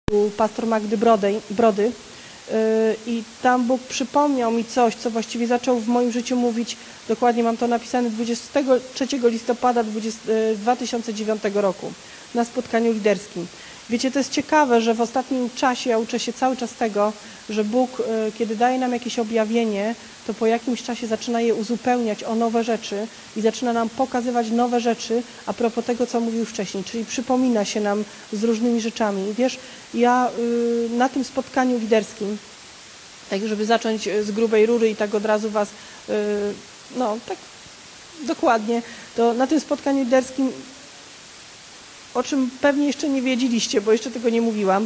u pastor Magdy Brody i tam Bóg przypomniał mi coś, co właściwie zaczął w moim życiu mówić, dokładnie mam to napisane 23 listopada 2009 roku na spotkaniu liderskim. Wiecie, to jest ciekawe, że w ostatnim czasie, ja uczę się cały czas tego, że Bóg, kiedy daje nam jakieś objawienie, to po jakimś czasie zaczyna je uzupełniać o nowe rzeczy i zaczyna nam pokazywać nowe rzeczy a propos tego, co mówił wcześniej, czyli przypomina się nam z różnymi rzeczami. I wiesz, ja na tym spotkaniu liderskim, tak żeby zacząć z grubej rury i tak od razu was, no tak dokładnie, to na tym spotkaniu liderskim, o czym pewnie jeszcze nie wiedzieliście, bo jeszcze tego nie mówiłam,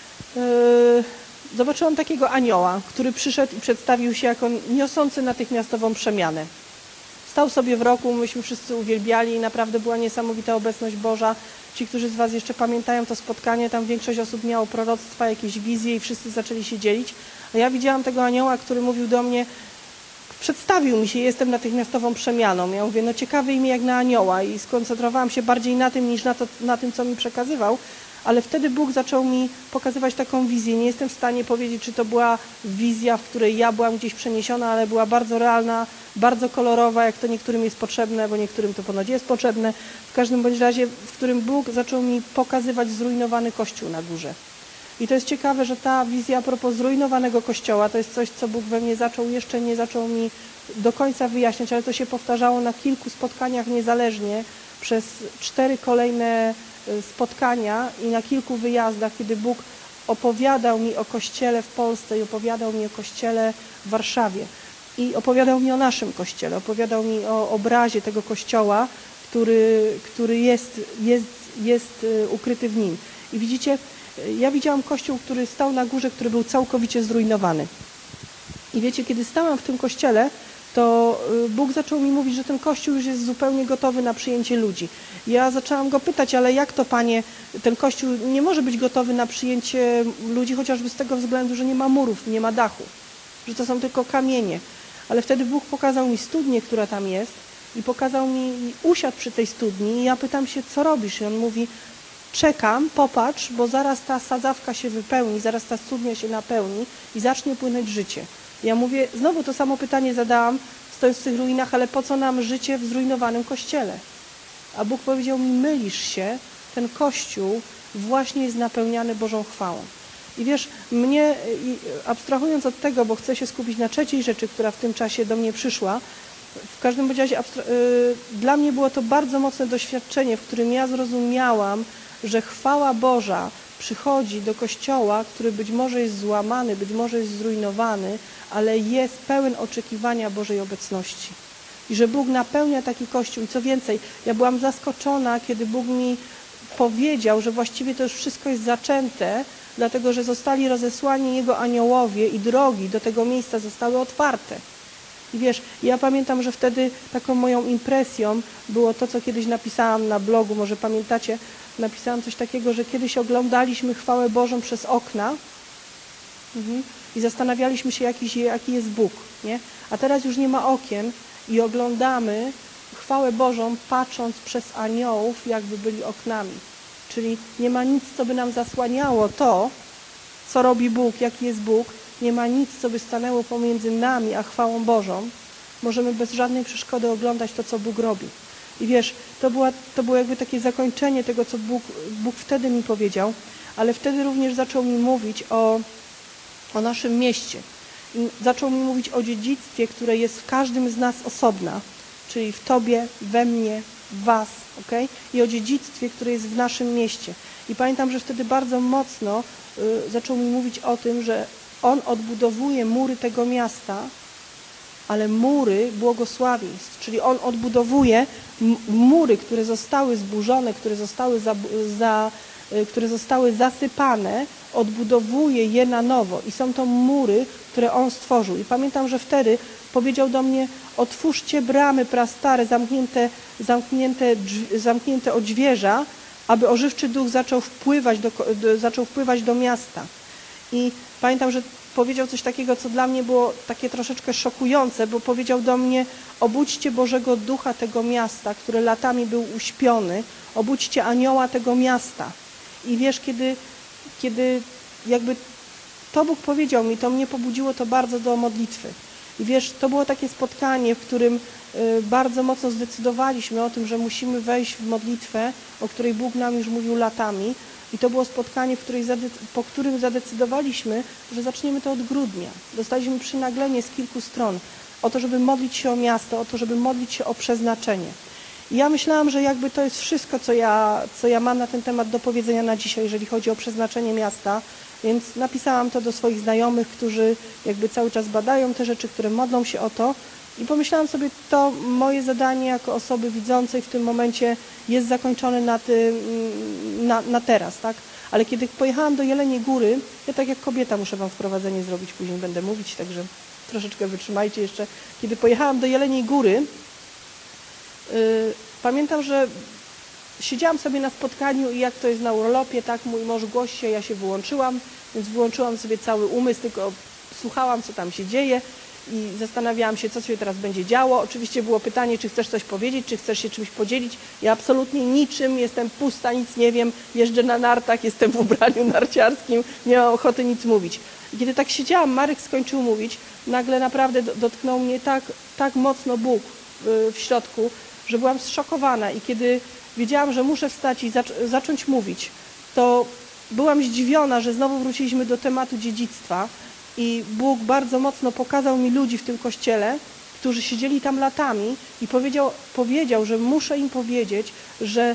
zobaczyłam takiego anioła, który przyszedł i przedstawił się jako niosący natychmiastową przemianę. Stał sobie w rogu, myśmy wszyscy uwielbiali i naprawdę była niesamowita obecność Boża. Ci, którzy z was jeszcze pamiętają to spotkanie, tam większość osób miało proroctwa, jakieś wizje i wszyscy zaczęli się dzielić. A ja widziałam tego anioła, który mówił do mnie, przedstawił mi się, jestem natychmiastową przemianą. Ja mówię, no ciekawe imię jak na anioła i skoncentrowałam się bardziej na tym, niż na tym, co mi przekazywał. Ale wtedy Bóg zaczął mi pokazywać taką wizję. Nie jestem w stanie powiedzieć, czy to była wizja, w której ja byłam gdzieś przeniesiona, ale była bardzo realna, bardzo kolorowa, jak to niektórym jest potrzebne, bo niektórym to ponoć jest potrzebne. W każdym bądź razie, w którym Bóg zaczął mi pokazywać zrujnowany kościół na górze. I to jest ciekawe, że ta wizja a propos zrujnowanego kościoła, to jest coś, co Bóg we mnie zaczął, jeszcze nie zaczął mi do końca wyjaśniać, ale to się powtarzało na kilku spotkaniach niezależnie przez 4 kolejne spotkania i na kilku wyjazdach, kiedy Bóg opowiadał mi o Kościele w Polsce i opowiadał mi o Kościele w Warszawie. I opowiadał mi o naszym Kościele, opowiadał mi o obrazie tego Kościoła, który jest ukryty w nim. I widzicie, ja widziałam Kościół, który stał na górze, który był całkowicie zrujnowany. I wiecie, kiedy stałam w tym Kościele, to Bóg zaczął mi mówić, że ten Kościół już jest zupełnie gotowy na przyjęcie ludzi. Ja zaczęłam go pytać, ale jak to, Panie, ten Kościół nie może być gotowy na przyjęcie ludzi, chociażby z tego względu, że nie ma murów, nie ma dachu, że to są tylko kamienie. Ale wtedy Bóg pokazał mi studnię, która tam jest i pokazał mi, usiadł przy tej studni i ja pytam się, co robisz? I on mówi, czekam, popatrz, bo zaraz ta sadzawka się wypełni, zaraz ta studnia się napełni i zacznie płynąć życie. Ja mówię, znowu to samo pytanie zadałam, stojąc w tych ruinach, ale po co nam życie w zrujnowanym Kościele? A Bóg powiedział mi, mylisz się, ten Kościół właśnie jest napełniany Bożą chwałą. I wiesz, mnie, abstrahując od tego, bo chcę się skupić na trzeciej rzeczy, która w tym czasie do mnie przyszła, w każdym razie dla mnie było to bardzo mocne doświadczenie, w którym ja zrozumiałam, że chwała Boża przychodzi do Kościoła, który być może jest złamany, być może jest zrujnowany, ale jest pełen oczekiwania Bożej obecności. I że Bóg napełnia taki Kościół. I co więcej, ja byłam zaskoczona, kiedy Bóg mi powiedział, że właściwie to już wszystko jest zaczęte, dlatego że zostali rozesłani Jego aniołowie i drogi do tego miejsca zostały otwarte. I wiesz, ja pamiętam, że wtedy taką moją impresją było to, co kiedyś napisałam na blogu, może pamiętacie, napisałam coś takiego, że kiedyś oglądaliśmy chwałę Bożą przez okna i zastanawialiśmy się, jaki jest Bóg, nie? A teraz już nie ma okien i oglądamy chwałę Bożą, patrząc przez aniołów, jakby byli oknami. Czyli nie ma nic, co by nam zasłaniało to, co robi Bóg, jaki jest Bóg. Nie ma nic, co by stanęło pomiędzy nami a chwałą Bożą. Możemy bez żadnej przeszkody oglądać to, co Bóg robi. I wiesz, to było jakby takie zakończenie tego, co Bóg wtedy mi powiedział, ale wtedy również zaczął mi mówić o naszym mieście. I zaczął mi mówić o dziedzictwie, które jest w każdym z nas osobna, czyli w Tobie, we mnie, w Was, okay? I o dziedzictwie, które jest w naszym mieście. I pamiętam, że wtedy bardzo mocno zaczął mi mówić o tym, że On odbudowuje mury tego miasta, ale mury błogosławieństw, czyli On odbudowuje mury, które zostały zburzone, które zostały zasypane, odbudowuje je na nowo i są to mury, które On stworzył. I pamiętam, że wtedy powiedział do mnie, otwórzcie bramy prastare, zamknięte odźwierza, aby ożywczy duch zaczął wpływać do miasta. I pamiętam, że powiedział coś takiego, co dla mnie było takie troszeczkę szokujące, bo powiedział do mnie, obudźcie Bożego Ducha tego miasta, który latami był uśpiony, obudźcie anioła tego miasta. I wiesz, kiedy kiedy jakby to Bóg powiedział mi, to mnie pobudziło to bardzo do modlitwy. I wiesz, to było takie spotkanie, w którym bardzo mocno zdecydowaliśmy o tym, że musimy wejść w modlitwę, o której Bóg nam już mówił latami. I to było spotkanie, po którym zadecydowaliśmy, że zaczniemy to od grudnia. Dostaliśmy przynaglenie z kilku stron o to, żeby modlić się o miasto, o to, żeby modlić się o przeznaczenie. I ja myślałam, że jakby to jest wszystko, co ja mam na ten temat do powiedzenia na dzisiaj, jeżeli chodzi o przeznaczenie miasta. Więc napisałam to do swoich znajomych, którzy jakby cały czas badają te rzeczy, które modlą się o to. I pomyślałam sobie, to moje zadanie jako osoby widzącej w tym momencie jest zakończone na teraz, tak? Ale kiedy pojechałam do Jeleniej Góry, ja tak jak kobieta muszę wam wprowadzenie zrobić, później będę mówić, także troszeczkę wytrzymajcie jeszcze. Kiedy pojechałam do Jeleniej Góry, pamiętam, że siedziałam sobie na spotkaniu i jak to jest na urlopie, tak, mój mąż głosi się, ja się wyłączyłam, więc wyłączyłam sobie cały umysł, tylko słuchałam, co tam się dzieje i zastanawiałam się, co się teraz będzie działo. Oczywiście było pytanie, czy chcesz coś powiedzieć, czy chcesz się czymś podzielić. Ja absolutnie niczym, jestem pusta, nic nie wiem, jeżdżę na nartach, jestem w ubraniu narciarskim, nie mam ochoty nic mówić. I kiedy tak siedziałam, Marek skończył mówić, nagle naprawdę dotknął mnie tak mocno Bóg w środku, że byłam zszokowana i kiedy wiedziałam, że muszę wstać i zacząć mówić, to byłam zdziwiona, że znowu wróciliśmy do tematu dziedzictwa i Bóg bardzo mocno pokazał mi ludzi w tym kościele, którzy siedzieli tam latami i powiedział, że muszę im powiedzieć, że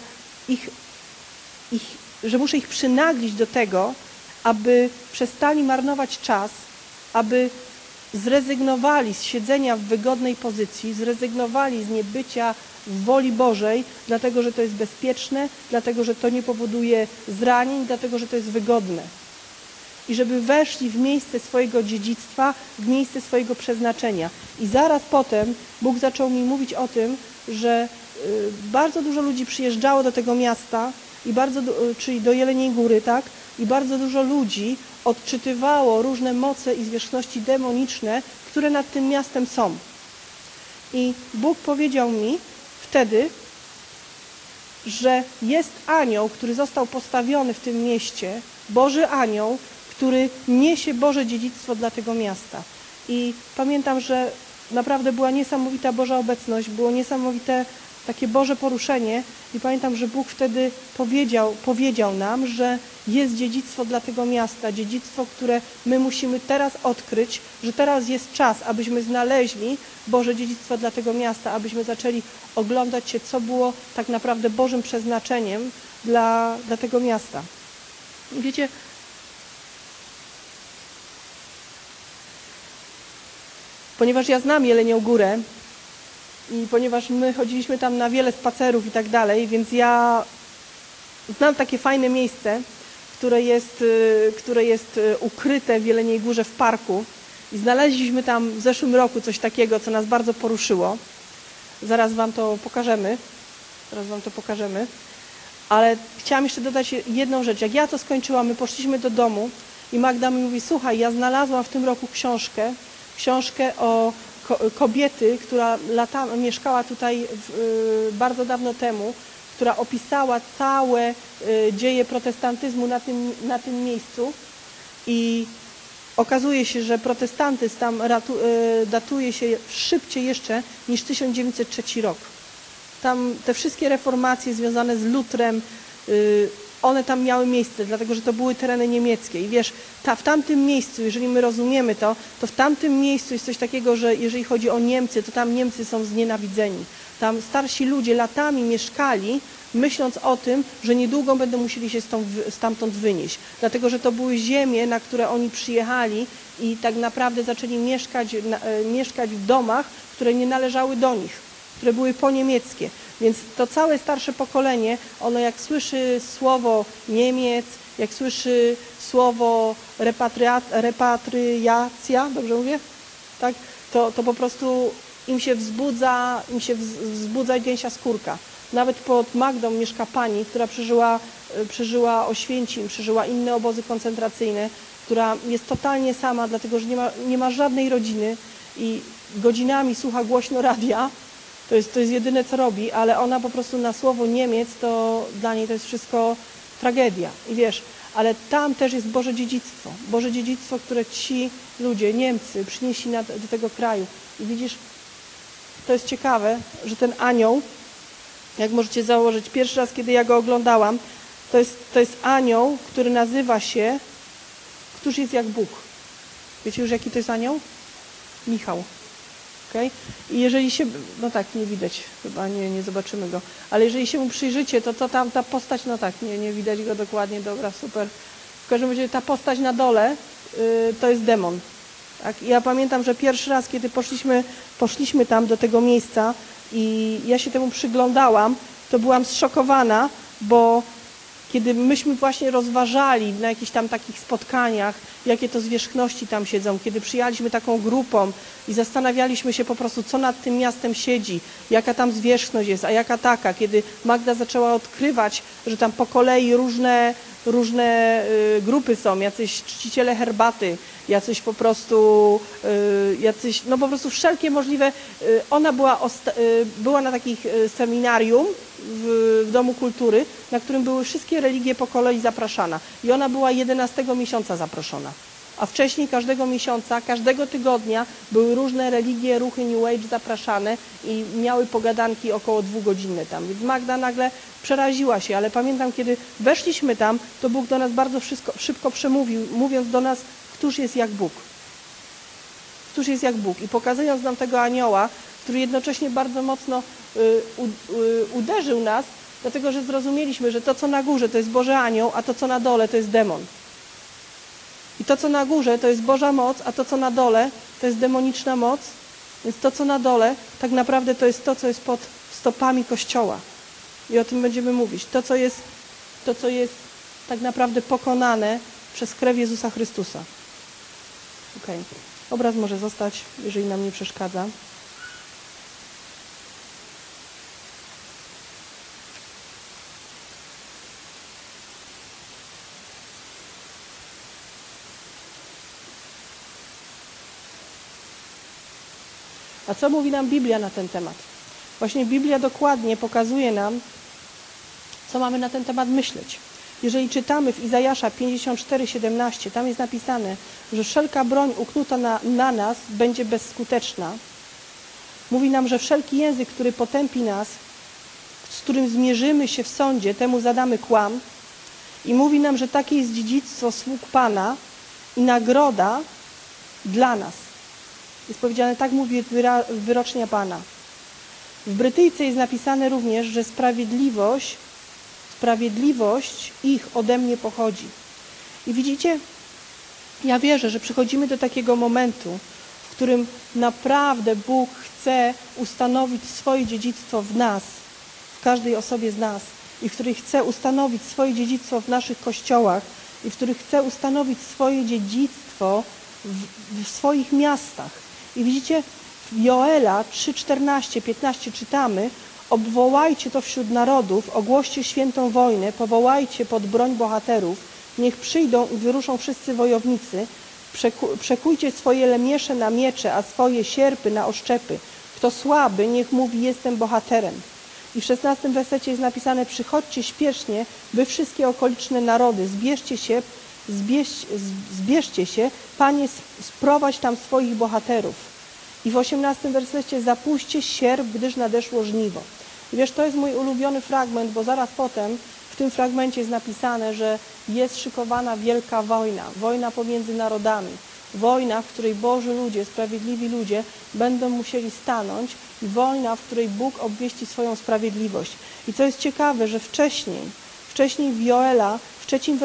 muszę ich przynaglić do tego, aby przestali marnować czas, aby zrezygnowali z siedzenia w wygodnej pozycji, zrezygnowali z niebycia w woli Bożej, dlatego, że to jest bezpieczne, dlatego, że to nie powoduje zranień, dlatego, że to jest wygodne. I żeby weszli w miejsce swojego dziedzictwa, w miejsce swojego przeznaczenia. I zaraz potem Bóg zaczął mi mówić o tym, że bardzo dużo ludzi przyjeżdżało do tego miasta, czyli do Jeleniej Góry, tak? I bardzo dużo ludzi odczytywało różne moce i zwierzchności demoniczne, które nad tym miastem są. I Bóg powiedział mi wtedy, że jest anioł, który został postawiony w tym mieście, Boży anioł, który niesie Boże dziedzictwo dla tego miasta. I pamiętam, że naprawdę była niesamowita Boża obecność, było niesamowite takie Boże poruszenie i pamiętam, że Bóg wtedy powiedział nam, że jest dziedzictwo dla tego miasta, dziedzictwo, które my musimy teraz odkryć, że teraz jest czas, abyśmy znaleźli Boże dziedzictwo dla tego miasta, abyśmy zaczęli oglądać się, co było tak naprawdę Bożym przeznaczeniem dla tego miasta. I wiecie, ponieważ ja znam Jelenią Górę i ponieważ my chodziliśmy tam na wiele spacerów i tak dalej, więc ja znam takie fajne miejsce, które jest ukryte w Jeleniej Górze w parku i znaleźliśmy tam w zeszłym roku coś takiego, co nas bardzo poruszyło. Zaraz wam to pokażemy. Ale chciałam jeszcze dodać jedną rzecz. Jak ja to skończyłam, my poszliśmy do domu i Magda mi mówi, słuchaj, ja znalazłam w tym roku książkę o kobiety, która mieszkała tutaj bardzo dawno temu, która opisała całe dzieje protestantyzmu na tym miejscu i okazuje się, że protestantyzm tam datuje się szybciej jeszcze niż 1903 rok. Tam te wszystkie reformacje związane z Lutrem, one tam miały miejsce, dlatego że to były tereny niemieckie. I wiesz, w tamtym miejscu, jeżeli my rozumiemy to w tamtym miejscu jest coś takiego, że jeżeli chodzi o Niemcy, to tam Niemcy są znienawidzeni. Tam starsi ludzie latami mieszkali, myśląc o tym, że niedługo będą musieli się stamtąd wynieść. Dlatego, że to były ziemie, na które oni przyjechali i tak naprawdę zaczęli mieszkać w domach, które nie należały do nich, które były poniemieckie. Więc to całe starsze pokolenie, ono jak słyszy słowo Niemiec, jak słyszy słowo repatriacja, dobrze mówię? Tak? To po prostu im się wzbudza gęsia skórka. Nawet pod Magdą mieszka pani, która przeżyła Oświęcim, przeżyła inne obozy koncentracyjne, która jest totalnie sama, dlatego że nie ma żadnej rodziny i godzinami słucha głośno radia. To jest jedyne, co robi, ale ona po prostu na słowo Niemiec, to dla niej to jest wszystko tragedia. I wiesz, ale tam też jest Boże dziedzictwo. Boże dziedzictwo, które ci ludzie, Niemcy, przynieśli do tego kraju. I widzisz, to jest ciekawe, że ten anioł, jak możecie założyć, pierwszy raz, kiedy ja go oglądałam, to jest anioł, który nazywa się, któż jest jak Bóg. Wiecie już, jaki to jest anioł? Michał. Okay? I jeżeli się, no tak, nie widać, chyba nie zobaczymy go, ale jeżeli się mu przyjrzycie, to tam ta postać, no tak, nie widać go dokładnie, dobra, super. W każdym razie ta postać na dole to jest demon. Tak? I ja pamiętam, że pierwszy raz, kiedy poszliśmy tam do tego miejsca i ja się temu przyglądałam, to byłam zszokowana, bo kiedy myśmy właśnie rozważali na jakichś tam takich spotkaniach, jakie to zwierzchności tam siedzą, kiedy przyjechaliśmy taką grupą i zastanawialiśmy się po prostu, co nad tym miastem siedzi, jaka tam zwierzchność jest, a jaka taka, kiedy Magda zaczęła odkrywać, że tam po kolei różne grupy są, jacyś czciciele herbaty, jacyś po prostu wszelkie możliwe. Ona była na takich seminarium w Domu Kultury, na którym były wszystkie religie po kolei zapraszana. I ona była 11 miesiąca zaproszona. A wcześniej każdego miesiąca, każdego tygodnia były różne religie, ruchy New Age zapraszane i miały pogadanki około 2-godzinne tam. Więc Magda nagle przeraziła się, ale pamiętam, kiedy weszliśmy tam, to Bóg do nas bardzo szybko przemówił, mówiąc do nas, któż jest jak Bóg. Któż jest jak Bóg. I pokazując nam tego anioła, który jednocześnie bardzo mocno uderzył nas, dlatego że zrozumieliśmy, że to, co na górze, to jest Boży anioł, a to, co na dole, to jest demon. I to, co na górze, to jest Boża moc, a to, co na dole, to jest demoniczna moc. Więc to, co na dole, tak naprawdę to jest to, co jest pod stopami Kościoła. I o tym będziemy mówić. To, co jest tak naprawdę pokonane przez krew Jezusa Chrystusa. Okay. Obraz może zostać, jeżeli nam nie przeszkadza. A co mówi nam Biblia na ten temat? Właśnie Biblia dokładnie pokazuje nam, co mamy na ten temat myśleć. Jeżeli czytamy w Izajasza 54:17, tam jest napisane, że wszelka broń uknuta na nas będzie bezskuteczna. Mówi nam, że wszelki język, który potępi nas, z którym zmierzymy się w sądzie, temu zadamy kłam. I mówi nam, że takie jest dziedzictwo sług Pana i nagroda dla nas. Jest powiedziane, tak mówi wyrocznia Pana. W Brytyjce jest napisane również, że sprawiedliwość ich ode mnie pochodzi. I widzicie, ja wierzę, że przychodzimy do takiego momentu, w którym naprawdę Bóg chce ustanowić swoje dziedzictwo w nas, w każdej osobie z nas, i w której chce ustanowić swoje dziedzictwo w naszych kościołach, i w których chce ustanowić swoje dziedzictwo w swoich miastach. I widzicie, w Joela 3:14-15 czytamy: obwołajcie to wśród narodów, ogłoście świętą wojnę, powołajcie pod broń bohaterów, niech przyjdą i wyruszą wszyscy wojownicy, przekujcie swoje lemiesze na miecze, a swoje sierpy na oszczepy. Kto słaby, niech mówi, jestem bohaterem. I w 16 wersecie jest napisane: przychodźcie śpiesznie, wy wszystkie okoliczne narody, zbierzcie się, Panie, sprowadź tam swoich bohaterów. I w 18 wersecie: zapuśćcie sierp, gdyż nadeszło żniwo. I wiesz, to jest mój ulubiony fragment, bo zaraz potem w tym fragmencie jest napisane, że jest szykowana wielka wojna, wojna pomiędzy narodami, wojna, w której Boży ludzie, sprawiedliwi ludzie będą musieli stanąć, i wojna, w której Bóg obwieści swoją sprawiedliwość. I co jest ciekawe, że wcześniej w Joela, w trzecim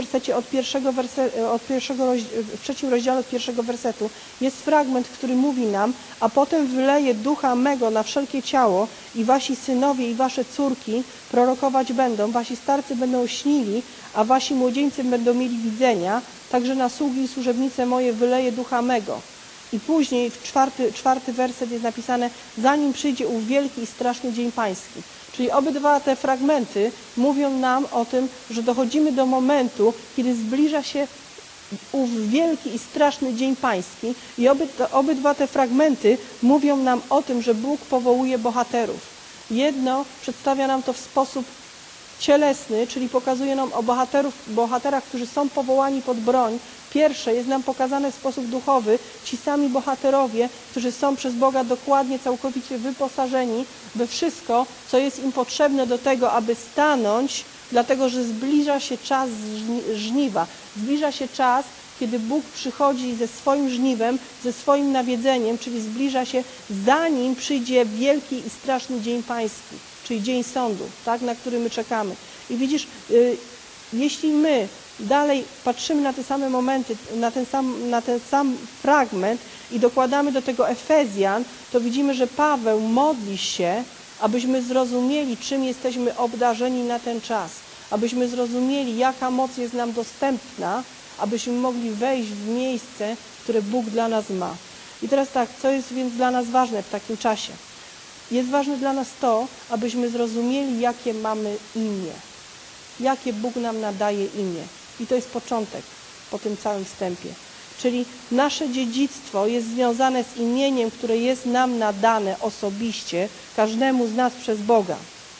rozdziale od pierwszego wersetu jest fragment, który mówi nam: a potem wyleję ducha mego na wszelkie ciało i wasi synowie i wasze córki prorokować będą, wasi starcy będą śnili, a wasi młodzieńcy będą mieli widzenia, także na sługi i służebnice moje wyleję ducha mego. I później w czwarty werset jest napisane: zanim przyjdzie ów wielki i straszny dzień pański. Czyli obydwa te fragmenty mówią nam o tym, że dochodzimy do momentu, kiedy zbliża się ów wielki i straszny dzień pański, i obydwa te fragmenty mówią nam o tym, że Bóg powołuje bohaterów. Jedno przedstawia nam to w sposób cielesny, czyli pokazuje nam o bohaterach, którzy są powołani pod broń. Pierwsze jest nam pokazane w sposób duchowy, ci sami bohaterowie, którzy są przez Boga dokładnie, całkowicie wyposażeni we wszystko, co jest im potrzebne do tego, aby stanąć, dlatego że zbliża się czas żniwa. Zbliża się czas, kiedy Bóg przychodzi ze swoim żniwem, ze swoim nawiedzeniem, czyli zbliża się, zanim przyjdzie wielki i straszny dzień pański, czyli dzień sądu, tak, na który my czekamy. I widzisz, jeśli my dalej patrzymy na te same momenty, na ten sam fragment i dokładamy do tego Efezjan, to widzimy, że Paweł modli się, abyśmy zrozumieli, czym jesteśmy obdarzeni na ten czas, abyśmy zrozumieli, jaka moc jest nam dostępna, abyśmy mogli wejść w miejsce, które Bóg dla nas ma. I teraz tak, co jest więc dla nas ważne w takim czasie? Jest ważne dla nas to, abyśmy zrozumieli, jakie mamy imię, jakie Bóg nam nadaje imię. I to jest początek po tym całym wstępie. Czyli nasze dziedzictwo jest związane z imieniem, które jest nam nadane osobiście, każdemu z nas przez Boga.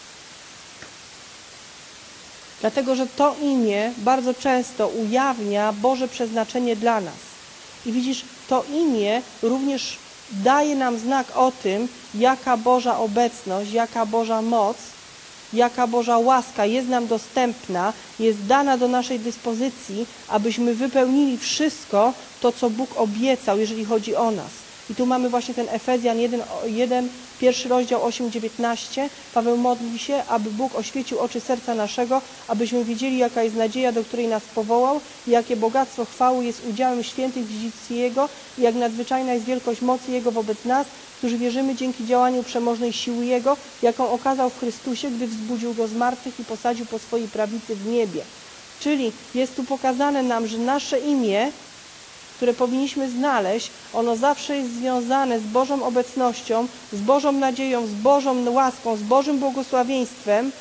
Dlatego, że to imię bardzo często ujawnia Boże przeznaczenie dla nas. I widzisz, to imię również daje nam znak o tym, jaka Boża obecność, jaka Boża moc, jaka Boża łaska jest nam dostępna, jest dana do naszej dyspozycji, abyśmy wypełnili wszystko to, co Bóg obiecał, jeżeli chodzi o nas. I tu mamy właśnie ten Efezjan 1, pierwszy rozdział 8-19. Paweł modli się, aby Bóg oświecił oczy serca naszego, abyśmy wiedzieli, jaka jest nadzieja, do której nas powołał, i jakie bogactwo chwały jest udziałem świętych w dziedzictwie Jego, i jak nadzwyczajna jest wielkość mocy Jego wobec nas, którzy wierzymy dzięki działaniu przemożnej siły Jego, jaką okazał w Chrystusie, gdy wzbudził Go z martwych i posadził po swojej prawicy w niebie. Czyli jest tu pokazane nam, że nasze imię, które powinniśmy znaleźć, ono zawsze jest związane z Bożą obecnością, z Bożą nadzieją, z Bożą łaską, z Bożym błogosławieństwem,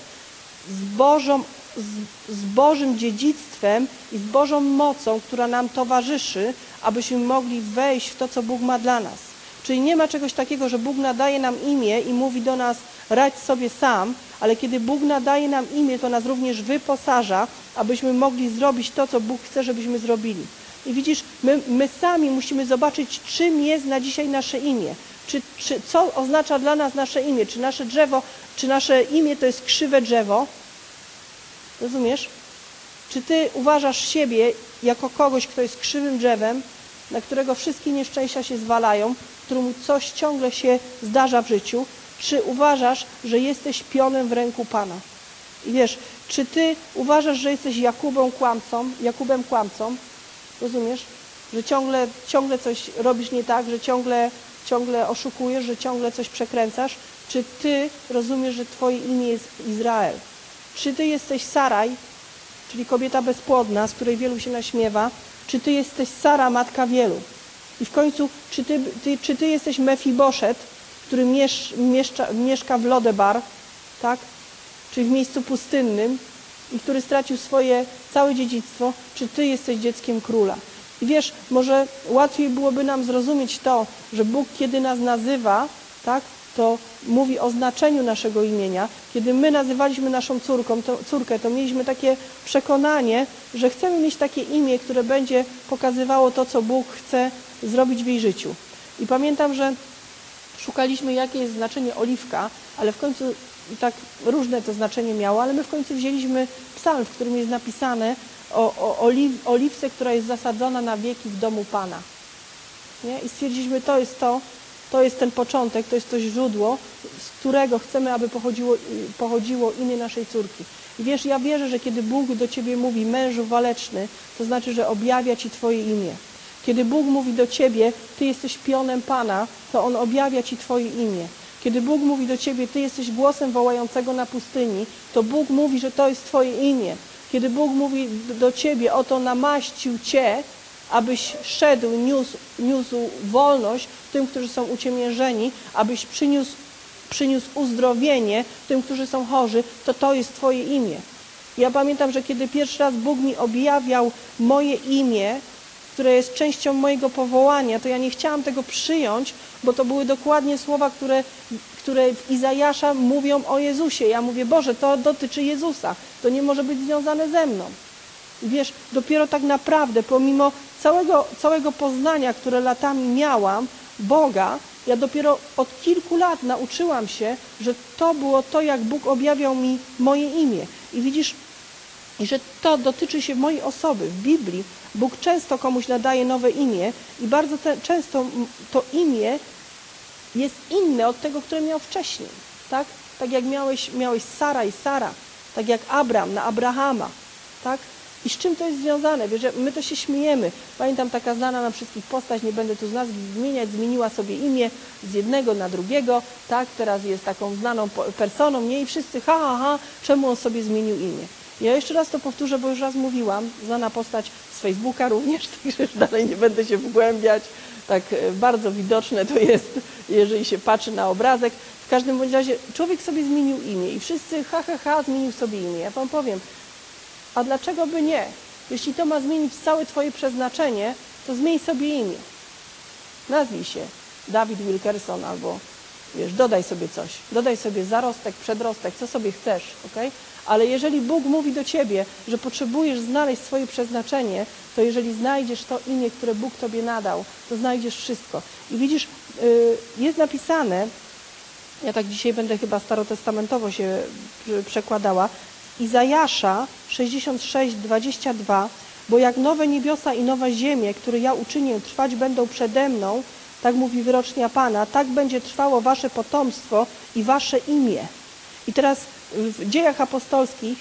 z Bożym dziedzictwem i z Bożą mocą, która nam towarzyszy, abyśmy mogli wejść w to, co Bóg ma dla nas. Czyli nie ma czegoś takiego, że Bóg nadaje nam imię i mówi do nas: radź sobie sam, ale kiedy Bóg nadaje nam imię, to nas również wyposaża, abyśmy mogli zrobić to, co Bóg chce, żebyśmy zrobili. I widzisz, my sami musimy zobaczyć, czym jest na dzisiaj nasze imię. Co oznacza dla nas nasze imię? Czy nasze drzewo, czy nasze imię to jest krzywe drzewo? Rozumiesz? Czy ty uważasz siebie jako kogoś, kto jest krzywym drzewem, na którego wszystkie nieszczęścia się zwalają, któremu coś ciągle się zdarza w życiu? Czy uważasz, że jesteś pionem w ręku Pana? I wiesz, czy ty uważasz, że jesteś Jakubem kłamcą? Rozumiesz? Że ciągle coś robisz nie tak, że ciągle oszukujesz, że ciągle coś przekręcasz? Czy ty rozumiesz, że twoje imię jest Izrael? Czy ty jesteś Saraj, czyli kobieta bezpłodna, z której wielu się naśmiewa? Czy ty jesteś Sara, matka wielu? I w końcu, czy ty jesteś Mefiboszet, który mieszka w Lodebar, tak? Czyli w miejscu pustynnym, i który stracił swoje całe dziedzictwo? Czy ty jesteś dzieckiem króla? I wiesz, może łatwiej byłoby nam zrozumieć to, że Bóg, kiedy nas nazywa, tak, to mówi o znaczeniu naszego imienia. Kiedy my nazywaliśmy naszą córkę, to mieliśmy takie przekonanie, że chcemy mieć takie imię, które będzie pokazywało to, co Bóg chce zrobić w jej życiu. I pamiętam, że szukaliśmy, jakie jest znaczenie oliwka, ale w końcu, i tak różne to znaczenie miało, ale my w końcu wzięliśmy psalm, w którym jest napisane o oliwce, która jest zasadzona na wieki w domu Pana. Nie? I stwierdziliśmy, to jest ten początek, to jest to źródło, z którego chcemy, aby pochodziło imię naszej córki. I wiesz, ja wierzę, że kiedy Bóg do ciebie mówi mężu waleczny, to znaczy, że objawia ci twoje imię. Kiedy Bóg mówi do ciebie, ty jesteś pionem Pana, to On objawia ci twoje imię. Kiedy Bóg mówi do ciebie, ty jesteś głosem wołającego na pustyni, to Bóg mówi, że to jest twoje imię. Kiedy Bóg mówi do ciebie, oto namaścił cię, abyś szedł, niósł wolność tym, którzy są uciemiężeni, abyś przyniósł uzdrowienie tym, którzy są chorzy, to jest twoje imię. Ja pamiętam, że kiedy pierwszy raz Bóg mi objawiał moje imię, które jest częścią mojego powołania, to ja nie chciałam tego przyjąć, bo to były dokładnie słowa, które w Izajasza mówią o Jezusie. Ja mówię, Boże, to dotyczy Jezusa, to nie może być związane ze mną. I wiesz, dopiero tak naprawdę, pomimo całego poznania, które latami miałam, Boga, ja dopiero od kilku lat nauczyłam się, że to było to, jak Bóg objawiał mi moje imię. I widzisz, i że to dotyczy się mojej osoby. W Biblii Bóg często komuś nadaje nowe imię i bardzo często to imię jest inne od tego, które miał wcześniej. Tak? Tak jak miałeś Sara i Sara, tak jak Abram na Abrahama. Tak? I z czym to jest związane? Wiesz, my to się śmiejemy. Pamiętam taka znana nam wszystkich postać, nie będę tu z nazw wymieniać, zmieniła sobie imię z jednego na drugiego, tak? Teraz jest taką znaną personą, nie? I wszyscy czemu on sobie zmienił imię? Ja jeszcze raz to powtórzę, bo już raz mówiłam, znana postać z Facebooka również, także już dalej nie będę się wgłębiać. Tak bardzo widoczne to jest, jeżeli się patrzy na obrazek. W każdym bądź razie człowiek sobie zmienił imię i wszyscy zmienił sobie imię. Ja wam powiem, a dlaczego by nie? Jeśli to ma zmienić całe twoje przeznaczenie, to zmień sobie imię. Nazwij się Dawid Wilkerson albo, wiesz, dodaj sobie coś. Dodaj sobie zarostek, przedrostek, co sobie chcesz, okej? Ale jeżeli Bóg mówi do ciebie, że potrzebujesz znaleźć swoje przeznaczenie, to jeżeli znajdziesz to imię, które Bóg tobie nadał, to znajdziesz wszystko. I widzisz, jest napisane, ja tak dzisiaj będę chyba starotestamentowo się przekładała, Izajasza 66:22, bo jak nowe niebiosa i nowe ziemie, które ja uczynię, trwać będą przede mną, tak mówi wyrocznia Pana, tak będzie trwało wasze potomstwo i wasze imię. I teraz w Dziejach Apostolskich,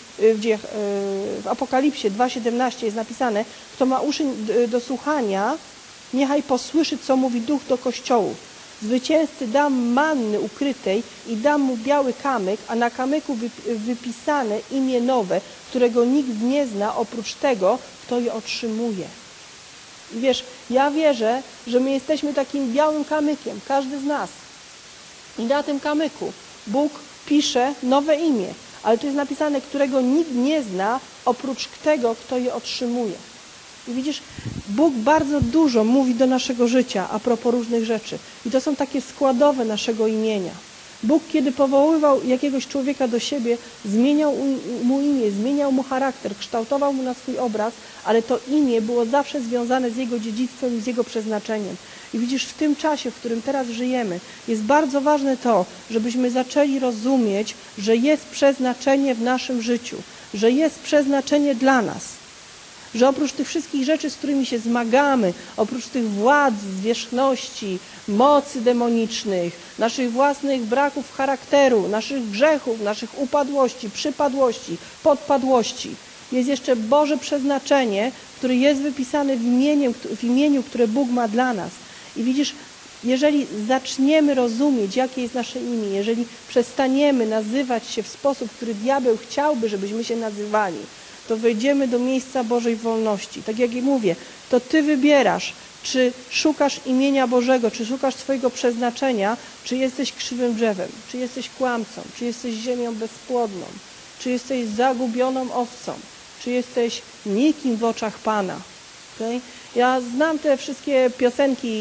w Apokalipsie 2:17 jest napisane, kto ma uszy do słuchania, niechaj posłyszy, co mówi Duch do kościołów. Zwycięzcy dam manny ukrytej i dam mu biały kamyk, a na kamyku wypisane imię nowe, którego nikt nie zna oprócz tego, kto je otrzymuje. I wiesz, ja wierzę, że my jesteśmy takim białym kamykiem, każdy z nas. I na tym kamyku Bóg pisze nowe imię, ale tu jest napisane, którego nikt nie zna oprócz tego, kto je otrzymuje. I widzisz, Bóg bardzo dużo mówi do naszego życia a propos różnych rzeczy. I to są takie składowe naszego imienia. Bóg, kiedy powoływał jakiegoś człowieka do siebie, zmieniał mu imię, zmieniał mu charakter, kształtował mu na swój obraz, ale to imię było zawsze związane z jego dziedzictwem i z jego przeznaczeniem. I widzisz, w tym czasie, w którym teraz żyjemy, jest bardzo ważne to, żebyśmy zaczęli rozumieć, że jest przeznaczenie w naszym życiu, że jest przeznaczenie dla nas. Że oprócz tych wszystkich rzeczy, z którymi się zmagamy, oprócz tych władz, zwierzchności, mocy demonicznych, naszych własnych braków charakteru, naszych grzechów, naszych upadłości, przypadłości, podpadłości, jest jeszcze Boże przeznaczenie, które jest wypisane w imieniu, które Bóg ma dla nas. I widzisz, jeżeli zaczniemy rozumieć, jakie jest nasze imię, jeżeli przestaniemy nazywać się w sposób, który diabeł chciałby, żebyśmy się nazywali, to wejdziemy do miejsca Bożej wolności. Tak jak i mówię, to Ty wybierasz, czy szukasz imienia Bożego, czy szukasz swojego przeznaczenia, czy jesteś krzywym drzewem, czy jesteś kłamcą, czy jesteś ziemią bezpłodną, czy jesteś zagubioną owcą, czy jesteś nikim w oczach Pana. Okay? Ja znam te wszystkie piosenki,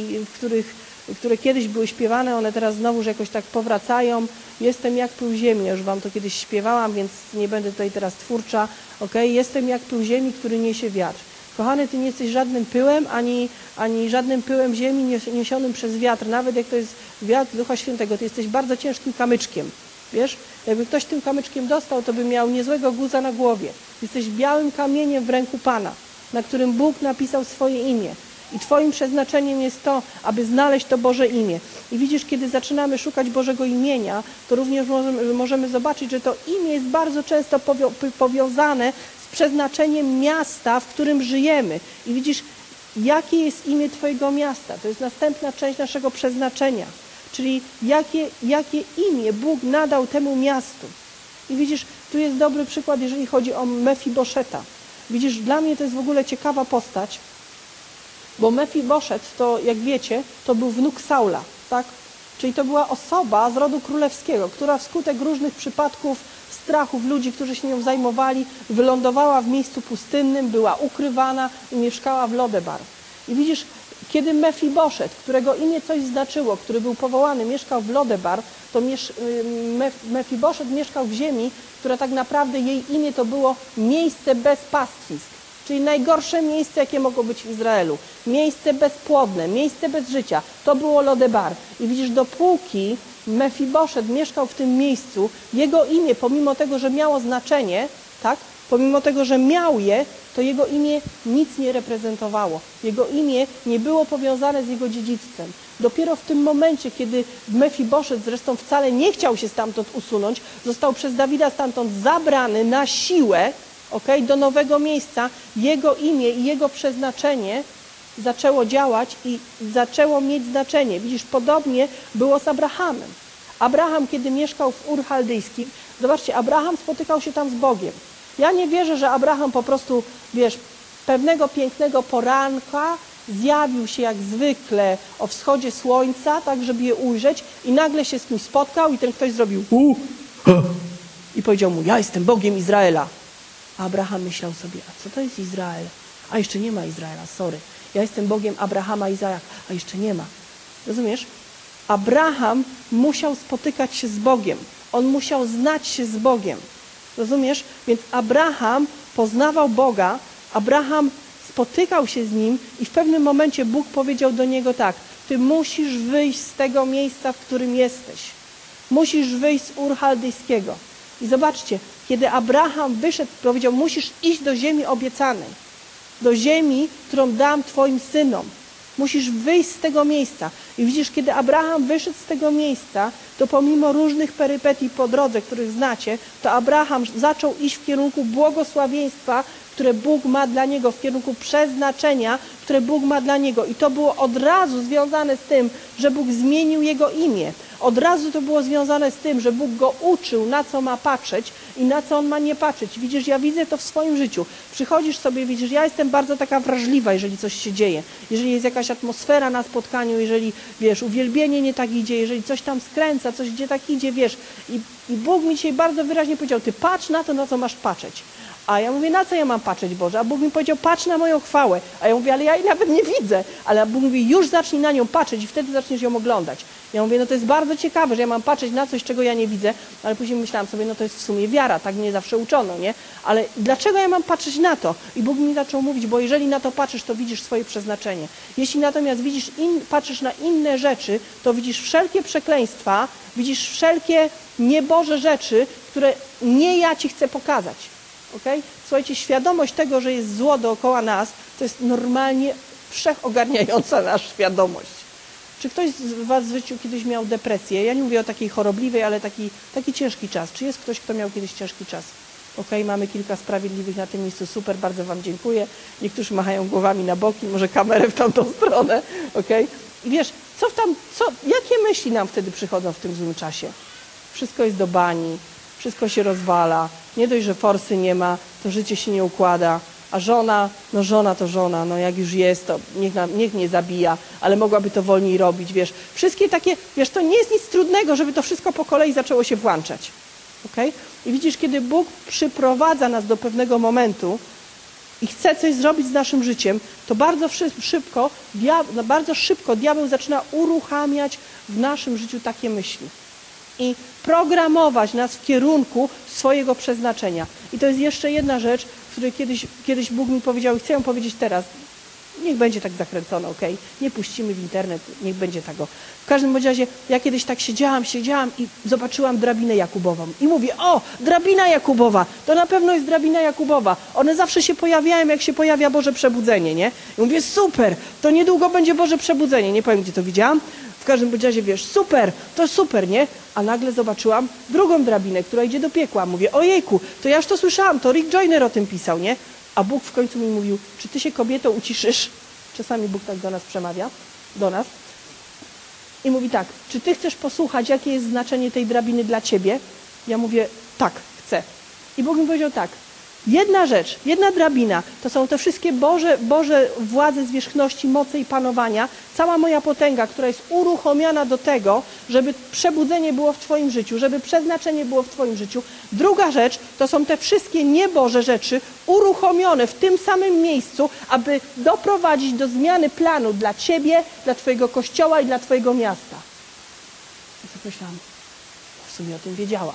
które kiedyś były śpiewane, one teraz znowuż jakoś tak powracają. Jestem jak pył ziemi, ja już wam to kiedyś śpiewałam, więc nie będę tutaj teraz twórcza. Okay? Jestem jak pył ziemi, który niesie wiatr. Kochany, ty nie jesteś żadnym pyłem, ani żadnym pyłem ziemi niesionym przez wiatr. Nawet jak to jest wiatr Ducha Świętego, ty jesteś bardzo ciężkim kamyczkiem. Wiesz, jakby ktoś tym kamyczkiem dostał, to by miał niezłego guza na głowie. Jesteś białym kamieniem w ręku Pana, na którym Bóg napisał swoje imię. I twoim przeznaczeniem jest to, aby znaleźć to Boże imię. I widzisz, kiedy zaczynamy szukać Bożego imienia, to również możemy zobaczyć, że to imię jest bardzo często powiązane z przeznaczeniem miasta, w którym żyjemy. I widzisz, jakie jest imię twojego miasta. To jest następna część naszego przeznaczenia. Czyli jakie imię Bóg nadał temu miastu. I widzisz, tu jest dobry przykład, jeżeli chodzi o Mefiboszeta. Widzisz, dla mnie to jest w ogóle ciekawa postać, bo Mefiboszet, to jak wiecie, to był wnuk Saula, tak? Czyli to była osoba z rodu królewskiego, która wskutek różnych przypadków, strachów ludzi, którzy się nią zajmowali, wylądowała w miejscu pustynnym, była ukrywana i mieszkała w Lodebar. I widzisz, kiedy Mefiboszet, którego imię coś znaczyło, który był powołany, mieszkał w Lodebar, to Mefiboszet mieszkał w ziemi, która tak naprawdę jej imię to było miejsce bez pastwisk. Czyli najgorsze miejsce, jakie mogło być w Izraelu. Miejsce bezpłodne, miejsce bez życia. To było Lodebar. I widzisz, dopóki Mefiboszet mieszkał w tym miejscu, jego imię, pomimo tego, że miało znaczenie, tak? Pomimo tego, że miał je, to jego imię nic nie reprezentowało. Jego imię nie było powiązane z jego dziedzictwem. Dopiero w tym momencie, kiedy Mefiboszet zresztą wcale nie chciał się stamtąd usunąć, został przez Dawida stamtąd zabrany na siłę, do nowego miejsca, jego imię i jego przeznaczenie zaczęło działać i zaczęło mieć znaczenie. Widzisz, podobnie było z Abrahamem. Abraham, kiedy mieszkał w Ur Chaldejskim, zobaczcie, Abraham spotykał się tam z Bogiem. Ja nie wierzę, że Abraham po prostu, pewnego pięknego poranka zjawił się jak zwykle o wschodzie słońca, tak żeby je ujrzeć i nagle się z kimś spotkał i ten ktoś zrobił i powiedział mu, ja jestem Bogiem Izraela. A Abraham myślał sobie, a co to jest Izrael? A jeszcze nie ma Izraela, sorry. Ja jestem Bogiem Abrahama, Izaaka, a jeszcze nie ma. Rozumiesz? Abraham musiał spotykać się z Bogiem. On musiał znać się z Bogiem. Rozumiesz? Więc Abraham poznawał Boga, Abraham spotykał się z Nim i w pewnym momencie Bóg powiedział do niego tak, ty musisz wyjść z tego miejsca, w którym jesteś. Musisz wyjść z Ur Chaldejskiego. I zobaczcie, kiedy Abraham wyszedł, powiedział, musisz iść do ziemi obiecanej, do ziemi, którą dam twoim synom. Musisz wyjść z tego miejsca. I widzisz, kiedy Abraham wyszedł z tego miejsca, to pomimo różnych perypetii po drodze, których znacie, to Abraham zaczął iść w kierunku błogosławieństwa, które Bóg ma dla niego, w kierunku przeznaczenia, które Bóg ma dla niego. I to było od razu związane z tym, że Bóg zmienił jego imię. Od razu to było związane z tym, że Bóg go uczył, na co ma patrzeć i na co on ma nie patrzeć. Widzisz, ja widzę to w swoim życiu. Przychodzisz sobie, widzisz, ja jestem bardzo taka wrażliwa, jeżeli coś się dzieje. Jeżeli jest jakaś atmosfera na spotkaniu, jeżeli, uwielbienie nie tak idzie, jeżeli coś tam skręca, coś gdzie tak idzie, I Bóg mi dzisiaj bardzo wyraźnie powiedział, ty patrz na to, na co masz patrzeć. A ja mówię, na co ja mam patrzeć, Boże? A Bóg mi powiedział, patrz na moją chwałę. A ja mówię, ale ja jej nawet nie widzę. Ale Bóg mówi, już zacznij na nią patrzeć i wtedy zaczniesz ją oglądać. Ja mówię, no to jest bardzo ciekawe, że ja mam patrzeć na coś, czego ja nie widzę, ale później myślałam sobie, no to jest w sumie wiara, tak mnie zawsze uczono, nie? Ale dlaczego ja mam patrzeć na to? I Bóg mi zaczął mówić, bo jeżeli na to patrzysz, to widzisz swoje przeznaczenie. Jeśli natomiast patrzysz na inne rzeczy, to widzisz wszelkie przekleństwa, widzisz wszelkie nieboże rzeczy, które nie ja ci chcę pokazać. Okay? Słuchajcie, świadomość tego, że jest zło dookoła nas, to jest normalnie wszechogarniająca nasza świadomość. Czy ktoś z was w życiu kiedyś miał depresję? Ja nie mówię o takiej chorobliwej, ale taki ciężki czas. Czy jest ktoś, kto miał kiedyś ciężki czas? Okay? Mamy kilka sprawiedliwych na tym miejscu. Super, bardzo wam dziękuję. Niektórzy machają głowami na boki, może kamerę w tamtą stronę. Okay? I wiesz, jakie myśli nam wtedy przychodzą w tym złym czasie? Wszystko jest do bani. Wszystko się rozwala, nie dość, że forsy nie ma, to życie się nie układa, a żona to żona, no jak już jest, to niech nie zabija, ale mogłaby to wolniej robić, Wszystkie takie, to nie jest nic trudnego, żeby to wszystko po kolei zaczęło się włączać, okay? I widzisz, kiedy Bóg przyprowadza nas do pewnego momentu i chce coś zrobić z naszym życiem, to bardzo szybko diabeł zaczyna uruchamiać w naszym życiu takie myśli. I programować nas w kierunku swojego przeznaczenia. I to jest jeszcze jedna rzecz, której kiedyś Bóg mi powiedział i chcę ją powiedzieć teraz. Niech będzie tak zakręcone, okej? Nie puścimy w internet, niech będzie tego. W każdym razie, ja kiedyś tak siedziałam i zobaczyłam drabinę Jakubową. I mówię, o, drabina Jakubowa, to na pewno jest drabina Jakubowa. One zawsze się pojawiają, jak się pojawia Boże Przebudzenie, nie? I mówię, super, to niedługo będzie Boże Przebudzenie. Nie powiem, gdzie to widziałam. W każdym razie, super, to super, nie? A nagle zobaczyłam drugą drabinę, która idzie do piekła. Mówię, ojejku, to ja już to słyszałam, to Rick Joyner o tym pisał, nie? A Bóg w końcu mi mówił, czy ty się, kobieto, uciszysz? Czasami Bóg tak do nas przemawia, do nas. I mówi tak, czy ty chcesz posłuchać, jakie jest znaczenie tej drabiny dla ciebie? Ja mówię, tak, chcę. I Bóg mi powiedział tak, Jedna rzecz, jedna drabina, to są te wszystkie Boże władze, zwierzchności, mocy i panowania, cała moja potęga, która jest uruchomiona do tego, żeby przebudzenie było w Twoim życiu, żeby przeznaczenie było w Twoim życiu. Druga rzecz, to są te wszystkie nieboże rzeczy uruchomione w tym samym miejscu, aby doprowadzić do zmiany planu dla Ciebie, dla Twojego kościoła i dla Twojego miasta. I sobie myślałam, w sumie o tym wiedziałam.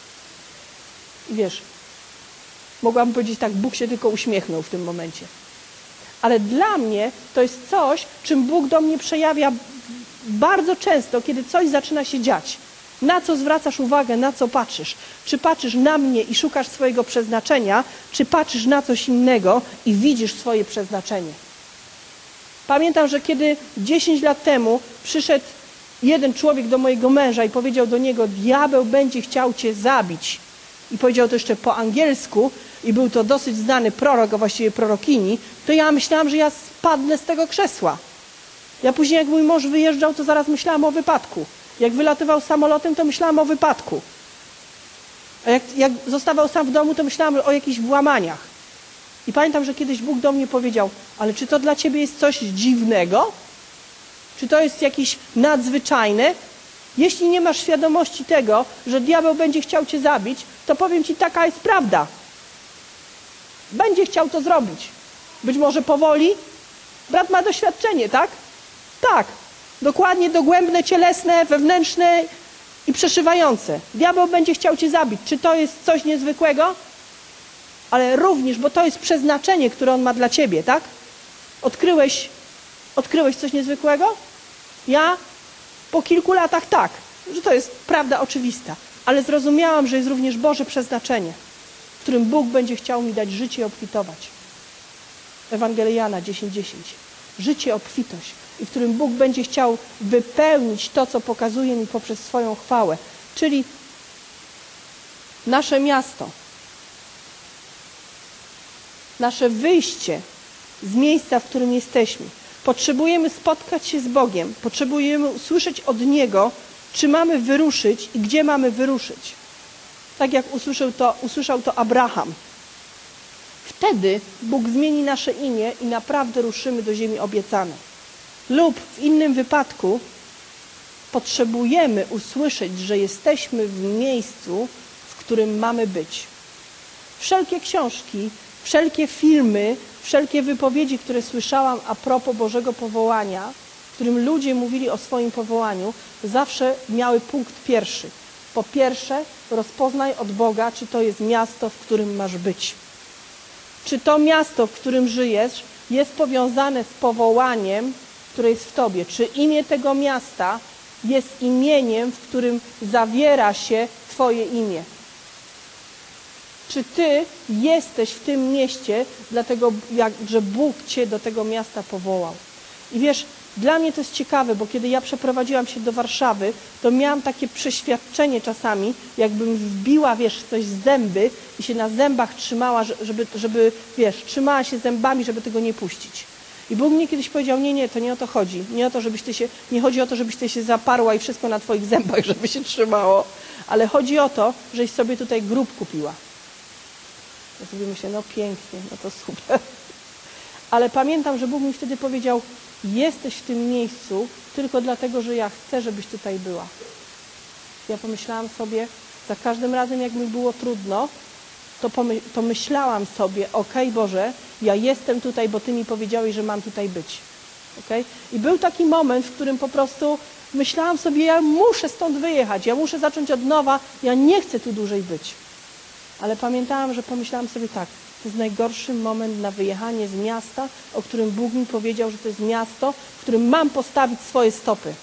I wiesz, mogłam powiedzieć tak, Bóg się tylko uśmiechnął w tym momencie. Ale dla mnie to jest coś, czym Bóg do mnie przejawia bardzo często, kiedy coś zaczyna się dziać. Na co zwracasz uwagę, na co patrzysz? Czy patrzysz na mnie i szukasz swojego przeznaczenia, czy patrzysz na coś innego i widzisz swoje przeznaczenie? Pamiętam, że kiedy 10 lat temu przyszedł jeden człowiek do mojego męża i powiedział do niego, diabeł będzie chciał cię zabić. I powiedział to jeszcze po angielsku i był to dosyć znany prorok, a właściwie prorokini, to ja myślałam, że ja spadnę z tego krzesła. Ja później, jak mój mąż wyjeżdżał, to zaraz myślałam o wypadku. Jak wylatywał samolotem, to myślałam o wypadku. A jak zostawał sam w domu, to myślałam o jakichś włamaniach. I pamiętam, że kiedyś Bóg do mnie powiedział, ale czy to dla ciebie jest coś dziwnego? Czy to jest jakieś nadzwyczajne? Jeśli nie masz świadomości tego, że diabeł będzie chciał cię zabić, to powiem ci, taka jest prawda. Będzie chciał to zrobić. Być może powoli. Brat ma doświadczenie, tak? Tak. Dokładnie dogłębne, cielesne, wewnętrzne i przeszywające. Diabeł będzie chciał cię zabić. Czy to jest coś niezwykłego? Ale również, bo to jest przeznaczenie, które on ma dla ciebie, tak? Odkryłeś coś niezwykłego? Ja po kilku latach tak, że to jest prawda oczywista. Ale zrozumiałam, że jest również Boże przeznaczenie, w którym Bóg będzie chciał mi dać życie i obfitować. Ewangelia Jana 10:10. Życie, obfitość. I w którym Bóg będzie chciał wypełnić to, co pokazuje mi poprzez swoją chwałę. Czyli nasze miasto, nasze wyjście z miejsca, w którym jesteśmy. Potrzebujemy spotkać się z Bogiem. Potrzebujemy usłyszeć od Niego, czy mamy wyruszyć i gdzie mamy wyruszyć. Tak jak usłyszał to Abraham. Wtedy Bóg zmieni nasze imię i naprawdę ruszymy do ziemi obiecanej. Lub w innym wypadku potrzebujemy usłyszeć, że jesteśmy w miejscu, w którym mamy być. Wszelkie książki, wszelkie filmy, wszelkie wypowiedzi, które słyszałam a propos Bożego powołania, w którym ludzie mówili o swoim powołaniu, zawsze miały punkt pierwszy. Po pierwsze, rozpoznaj od Boga, czy to jest miasto, w którym masz być. Czy to miasto, w którym żyjesz, jest powiązane z powołaniem, które jest w tobie. Czy imię tego miasta jest imieniem, w którym zawiera się twoje imię. Czy ty jesteś w tym mieście, dlatego że Bóg cię do tego miasta powołał. I wiesz, dla mnie to jest ciekawe, bo kiedy ja przeprowadziłam się do Warszawy, to miałam takie przeświadczenie czasami, jakbym wbiła, wiesz, coś z zęby i się na zębach trzymała, żeby wiesz, trzymała się zębami, żeby tego nie puścić. I Bóg mnie kiedyś powiedział, nie, to nie o to chodzi. Nie chodzi o to, żebyś ty się zaparła i wszystko na twoich zębach, żeby się trzymało, ale chodzi o to, żeś sobie tutaj grób kupiła. Ja sobie myślę, no pięknie, no to super. Ale pamiętam, że Bóg mi wtedy powiedział, jesteś w tym miejscu tylko dlatego, że ja chcę, żebyś tutaj była. Ja pomyślałam sobie, za każdym razem jak mi było trudno, to myślałam sobie, okej, Boże, ja jestem tutaj, bo Ty mi powiedziałeś, że mam tutaj być. Okay? I był taki moment, w którym po prostu myślałam sobie, ja muszę stąd wyjechać, ja muszę zacząć od nowa, ja nie chcę tu dłużej być. Ale pamiętałam, że pomyślałam sobie tak, to jest najgorszy moment na wyjechanie z miasta, o którym Bóg mi powiedział, że to jest miasto, w którym mam postawić swoje stopy.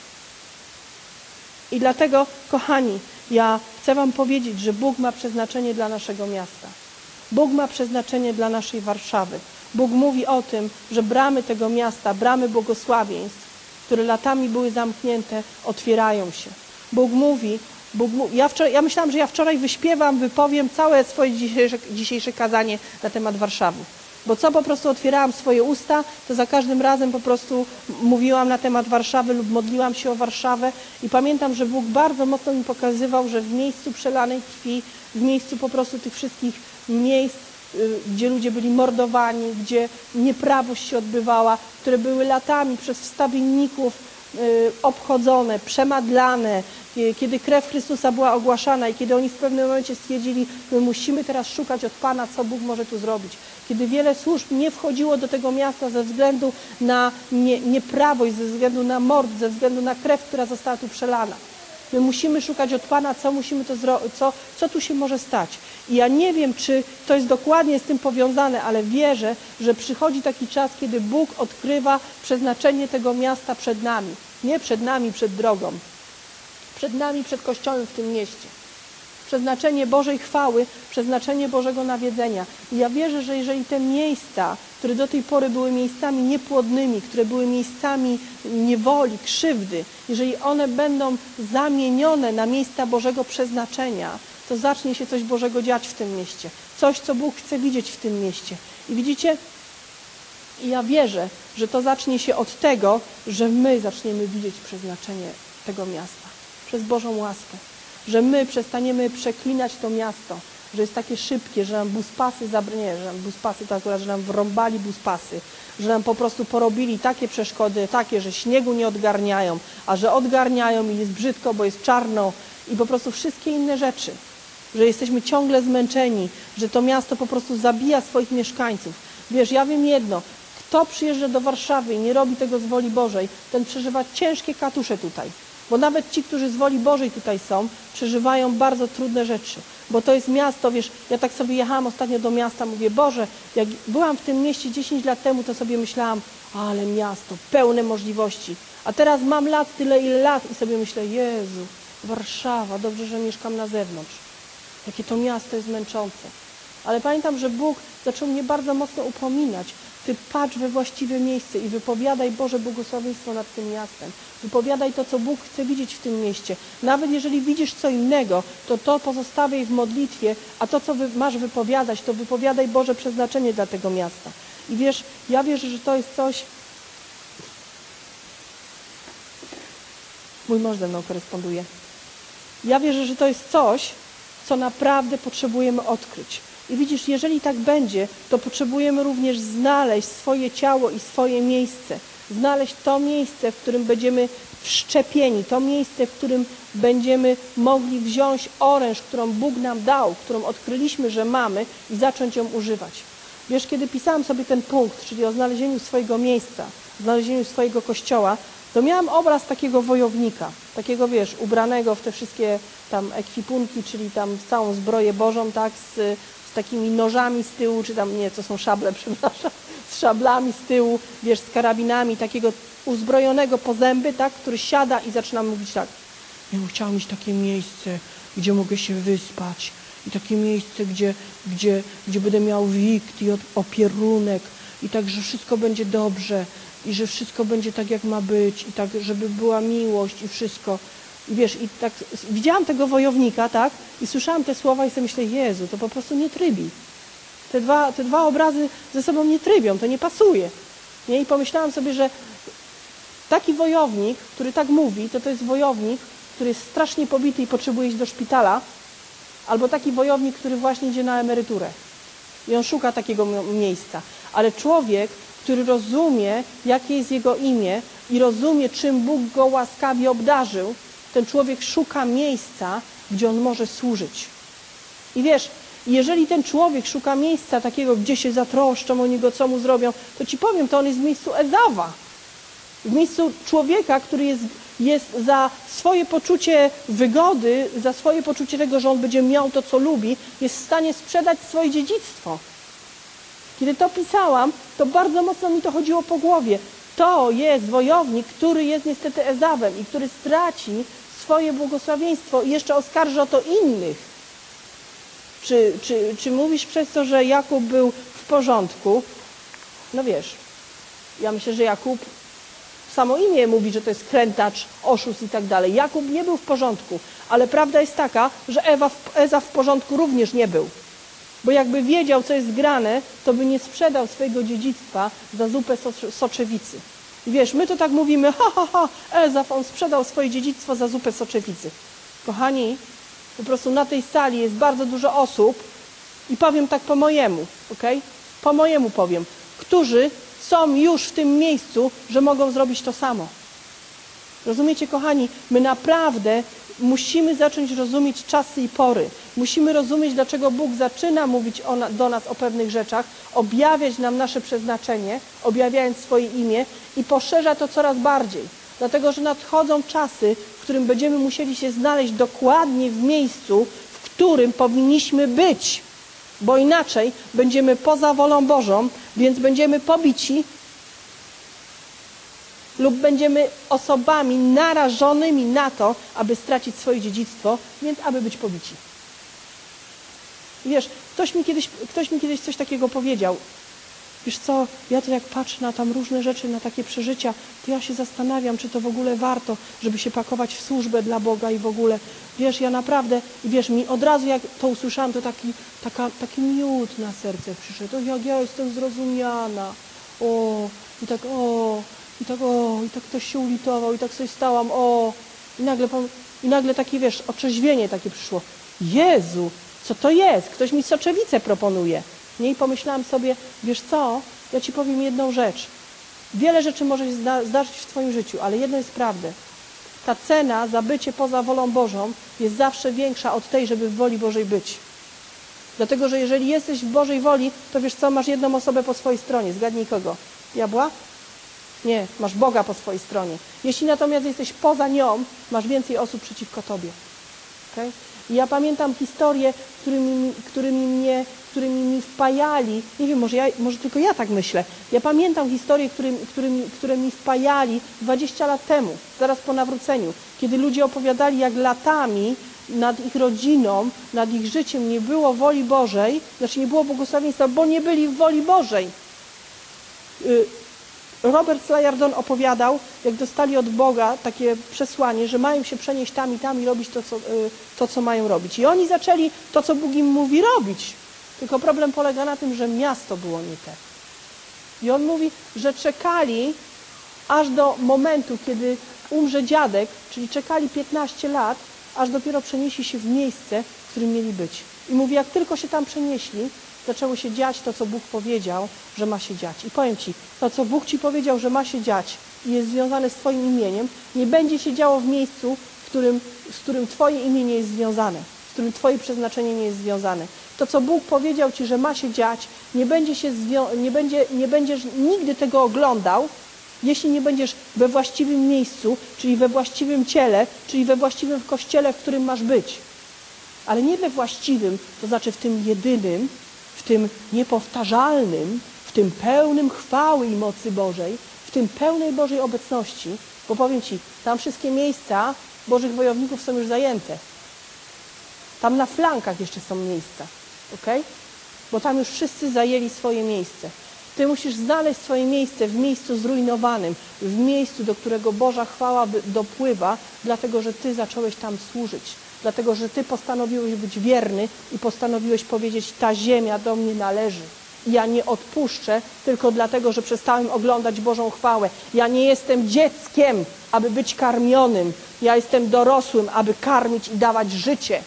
I dlatego, kochani, ja chcę wam powiedzieć, że Bóg ma przeznaczenie dla naszego miasta. Bóg ma przeznaczenie dla naszej Warszawy. Bóg mówi o tym, że bramy tego miasta, bramy błogosławieństw, które latami były zamknięte, otwierają się. Bóg mówi, ja myślałam, że ja wczoraj wypowiem całe swoje dzisiejsze kazanie na temat Warszawy. Bo co po prostu otwierałam swoje usta, to za każdym razem po prostu mówiłam na temat Warszawy lub modliłam się o Warszawę. I pamiętam, że Bóg bardzo mocno mi pokazywał, że w miejscu przelanej krwi, w miejscu po prostu tych wszystkich miejsc gdzie ludzie byli mordowani, gdzie nieprawość się odbywała, które były latami przez wstawienników obchodzone, przemadlane, kiedy krew Chrystusa była ogłaszana i kiedy oni w pewnym momencie stwierdzili, my musimy teraz szukać od Pana, co Bóg może tu zrobić. Kiedy wiele służb nie wchodziło do tego miasta ze względu na nieprawość, ze względu na mord, ze względu na krew, która została tu przelana. My musimy szukać od Pana, co musimy to zrobić, co tu się może stać. I ja nie wiem, czy to jest dokładnie z tym powiązane, ale wierzę, że przychodzi taki czas, kiedy Bóg odkrywa przeznaczenie tego miasta przed nami. Nie przed nami, przed drogą. Przed nami, przed Kościołem w tym mieście. Przeznaczenie Bożej chwały, przeznaczenie Bożego nawiedzenia. I ja wierzę, że jeżeli te miejsca, które do tej pory były miejscami niepłodnymi, które były miejscami niewoli, krzywdy, jeżeli one będą zamienione na miejsca Bożego przeznaczenia, to zacznie się coś Bożego dziać w tym mieście. Coś, co Bóg chce widzieć w tym mieście. I widzicie, i ja wierzę, że to zacznie się od tego, że my zaczniemy widzieć przeznaczenie tego miasta. Przez Bożą łaskę. Że my przestaniemy przeklinać to miasto, że jest takie szybkie, że nam buspasy że nam buspasy to akurat, że nam wrąbali buspasy, że nam po prostu porobili takie przeszkody, takie, że śniegu nie odgarniają, a że odgarniają i jest brzydko, bo jest czarno i po prostu wszystkie inne rzeczy. Że jesteśmy ciągle zmęczeni, że to miasto po prostu zabija swoich mieszkańców. Wiesz, ja wiem jedno, kto przyjeżdża do Warszawy i nie robi tego z woli Bożej, ten przeżywa ciężkie katusze tutaj. Bo nawet ci, którzy z woli Bożej tutaj są, przeżywają bardzo trudne rzeczy. Bo to jest miasto, wiesz, ja tak sobie jechałam ostatnio do miasta, mówię, Boże, jak byłam w tym mieście 10 lat temu, to sobie myślałam, ale miasto, pełne możliwości. A teraz mam lat tyle, ile lat i sobie myślę, Jezu, Warszawa, dobrze, że mieszkam na zewnątrz. Jakie to miasto jest męczące. Ale pamiętam, że Bóg zaczął mnie bardzo mocno upominać. Ty patrz we właściwe miejsce i wypowiadaj Boże błogosławieństwo nad tym miastem. Wypowiadaj to, co Bóg chce widzieć w tym mieście. Nawet jeżeli widzisz co innego, to pozostawiaj w modlitwie, a to, co masz wypowiadać, to wypowiadaj Boże przeznaczenie dla tego miasta. I wiesz, ja wierzę, że to jest coś... Mój mąż ze mną koresponduje. Ja wierzę, że to jest coś, co naprawdę potrzebujemy odkryć. I widzisz, jeżeli tak będzie, to potrzebujemy również znaleźć swoje ciało i swoje miejsce. Znaleźć to miejsce, w którym będziemy wszczepieni, to miejsce, w którym będziemy mogli wziąć oręż, którą Bóg nam dał, którą odkryliśmy, że mamy i zacząć ją używać. Wiesz, kiedy pisałam sobie ten punkt, czyli o znalezieniu swojego miejsca, znalezieniu swojego kościoła, to miałam obraz takiego wojownika, takiego, wiesz, ubranego w te wszystkie tam ekwipunki, czyli tam całą zbroję Bożą, tak, z takimi nożami z tyłu, czy tam, nie, to są szable, przepraszam, z szablami z tyłu, wiesz, z karabinami, takiego uzbrojonego po zęby, tak, który siada i zaczyna mówić tak, ja bym chciał mieć takie miejsce, gdzie mogę się wyspać i takie miejsce, gdzie będę miał wikt i opierunek i tak, że wszystko będzie dobrze i że wszystko będzie tak, jak ma być i tak, żeby była miłość i wszystko. I wiesz, i tak widziałam tego wojownika, tak, i słyszałam te słowa i sobie myślę, Jezu, to po prostu nie trybi. Te dwa obrazy ze sobą nie trybią, to nie pasuje. Nie? I pomyślałam sobie, że taki wojownik, który tak mówi, to jest wojownik, który jest strasznie pobity i potrzebuje iść do szpitala, albo taki wojownik, który właśnie idzie na emeryturę. I on szuka takiego miejsca. Ale człowiek, który rozumie, jakie jest jego imię i rozumie, czym Bóg go łaskawie obdarzył, ten człowiek szuka miejsca, gdzie on może służyć. I wiesz, jeżeli ten człowiek szuka miejsca takiego, gdzie się zatroszczą o niego, co mu zrobią, to ci powiem, to on jest w miejscu Ezawa. W miejscu człowieka, który jest za swoje poczucie wygody, za swoje poczucie tego, że on będzie miał to, co lubi, jest w stanie sprzedać swoje dziedzictwo. Kiedy to pisałam, to bardzo mocno mi to chodziło po głowie. To jest wojownik, który jest niestety Ezawem i który straci swoje błogosławieństwo i jeszcze oskarży o to innych. Czy mówisz przez to, że Jakub był w porządku? No wiesz, ja myślę, że Jakub, samo imię mówi, że to jest krętacz, oszust i tak dalej. Jakub nie był w porządku, ale prawda jest taka, że Ezaw w porządku również nie był. Bo jakby wiedział, co jest grane, to by nie sprzedał swojego dziedzictwa za zupę soczewicy. I wiesz, my to tak mówimy, Ezaw, on sprzedał swoje dziedzictwo za zupę soczewicy. Kochani, po prostu na tej sali jest bardzo dużo osób, I powiem tak po mojemu, okej? Po mojemu powiem. Którzy są już w tym miejscu, że mogą zrobić to samo. Rozumiecie, kochani? My naprawdę musimy zacząć rozumieć czasy i pory. Musimy rozumieć, dlaczego Bóg zaczyna mówić do nas o pewnych rzeczach, objawiać nam nasze przeznaczenie, objawiając swoje imię i poszerza to coraz bardziej. Dlatego, że nadchodzą czasy, w którym będziemy musieli się znaleźć dokładnie w miejscu, w którym powinniśmy być. Bo inaczej będziemy poza wolą Bożą, więc będziemy pobici lub będziemy osobami narażonymi na to, aby stracić swoje dziedzictwo, więc aby być pobici. Wiesz, ktoś mi kiedyś coś takiego powiedział. Wiesz co, ja to jak patrzę na tam różne rzeczy, na takie przeżycia, to ja się zastanawiam, czy to w ogóle warto, żeby się pakować w służbę dla Boga i w ogóle. Wiesz, ja naprawdę, wiesz, mi od razu jak to usłyszałam, to taki miód na serce przyszedł. O, jak ja jestem zrozumiana. I tak ktoś się ulitował i tak sobie stałam, i nagle takie, wiesz, otrzeźwienie takie przyszło. Jezu, co to jest? Ktoś mi soczewicę proponuje. Nie? I pomyślałam sobie, wiesz co, ja ci powiem jedną rzecz. Wiele rzeczy może się zdarzyć w twoim życiu, ale jedno jest prawdą. Ta cena za bycie poza wolą Bożą jest zawsze większa od tej, żeby w woli Bożej być. Dlatego, że jeżeli jesteś w Bożej woli, to wiesz co, masz jedną osobę po swojej stronie. Zgadnij kogo? Diabła? Nie, masz Boga po swojej stronie. Jeśli natomiast jesteś poza nią, masz więcej osób przeciwko tobie. Okay? I ja pamiętam historie, którymi mi wpajali, nie wiem, może tylko ja tak myślę, ja pamiętam historie, które mi wpajali 20 lat temu, zaraz po nawróceniu, kiedy ludzie opowiadali, jak latami nad ich rodziną, nad ich życiem nie było woli Bożej, znaczy nie było błogosławieństwa, bo nie byli w woli Bożej. Robert Slayardon opowiadał, jak dostali od Boga takie przesłanie, że mają się przenieść tam i robić to, co mają robić. I oni zaczęli to, co Bóg im mówi, robić. Tylko problem polega na tym, że miasto było nie te. I on mówi, że czekali aż do momentu, kiedy umrze dziadek, czyli czekali 15 lat, aż dopiero przenieśli się w miejsce, w którym mieli być. I mówi, jak tylko się tam przenieśli, zaczęło się dziać to, co Bóg powiedział, że ma się dziać. I powiem ci, to, co Bóg ci powiedział, że ma się dziać i jest związane z twoim imieniem, nie będzie się działo w miejscu, z którym twoje imię nie jest związane, z którym twoje przeznaczenie nie jest związane. To, co Bóg powiedział ci, że ma się dziać, nie będziesz nigdy tego oglądał, jeśli nie będziesz we właściwym miejscu, czyli we właściwym ciele, czyli we właściwym kościele, w którym masz być. Ale nie we właściwym, to znaczy w tym jedynym, w tym niepowtarzalnym, w tym pełnym chwały i mocy Bożej, w tym pełnej Bożej obecności, bo powiem ci, tam wszystkie miejsca Bożych wojowników są już zajęte. Tam na flankach jeszcze są miejsca, ok? Bo tam już wszyscy zajęli swoje miejsce. Ty musisz znaleźć swoje miejsce w miejscu zrujnowanym, w miejscu, do którego Boża chwała dopływa, dlatego, że ty zacząłeś tam służyć. Dlatego, że ty postanowiłeś być wierny i postanowiłeś powiedzieć, ta ziemia do mnie należy. Ja nie odpuszczę tylko dlatego, że przestałem oglądać Bożą chwałę. Ja nie jestem dzieckiem, aby być karmionym. Ja jestem dorosłym, aby karmić i dawać życie.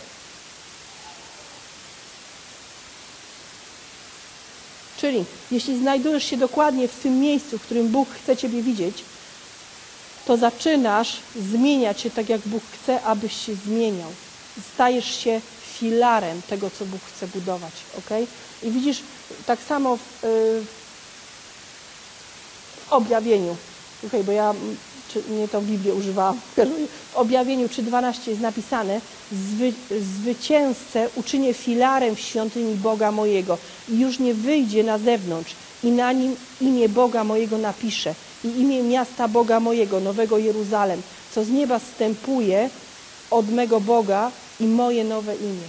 Czyli jeśli znajdujesz się dokładnie w tym miejscu, w którym Bóg chce ciebie widzieć, to zaczynasz zmieniać się tak, jak Bóg chce, abyś się zmieniał. Stajesz się filarem tego, co Bóg chce budować. Okay? I widzisz, tak samo w objawieniu, bo ja nie tą Biblię używałam, w objawieniu 3:12 jest napisane, zwycięzcę uczynię filarem w świątyni Boga mojego i już nie wyjdzie na zewnątrz i na nim imię Boga mojego napiszę i imię miasta Boga mojego, Nowego Jeruzalem, co z nieba zstępuje od mego Boga i moje nowe imię.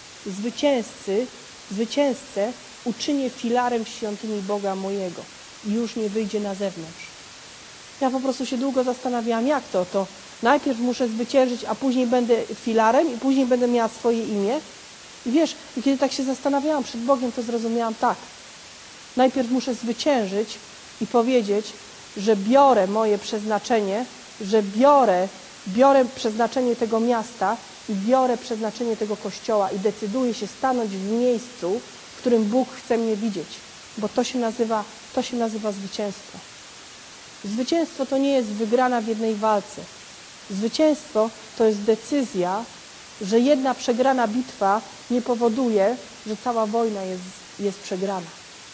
Zwycięzcę uczynię filarem w świątyni Boga mojego i już nie wyjdzie na zewnątrz. Ja po prostu się długo zastanawiałam, jak to najpierw muszę zwyciężyć, a później będę filarem i później będę miała swoje imię. I wiesz, i kiedy tak się zastanawiałam przed Bogiem, to zrozumiałam tak. Najpierw muszę zwyciężyć i powiedzieć, że biorę moje przeznaczenie, że biorę przeznaczenie tego miasta i biorę przeznaczenie tego kościoła i decyduję się stanąć w miejscu, w którym Bóg chce mnie widzieć, bo to się nazywa zwycięstwo. Zwycięstwo to nie jest wygrana w jednej walce. Zwycięstwo to jest decyzja, że jedna przegrana bitwa nie powoduje, że cała wojna jest przegrana.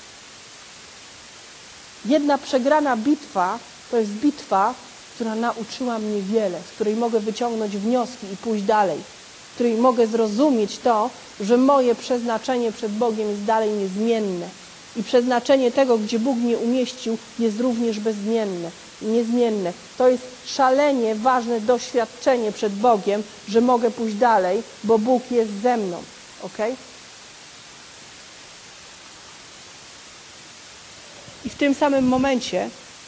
Jedna przegrana bitwa to jest bitwa, która nauczyła mnie wiele, z której mogę wyciągnąć wnioski i pójść dalej, w której mogę zrozumieć to, że moje przeznaczenie przed Bogiem jest dalej niezmienne. I przeznaczenie tego, gdzie Bóg mnie umieścił, jest również niezmienne. To jest szalenie ważne doświadczenie przed Bogiem, że mogę pójść dalej, bo Bóg jest ze mną. Okay? I w tym samym momencie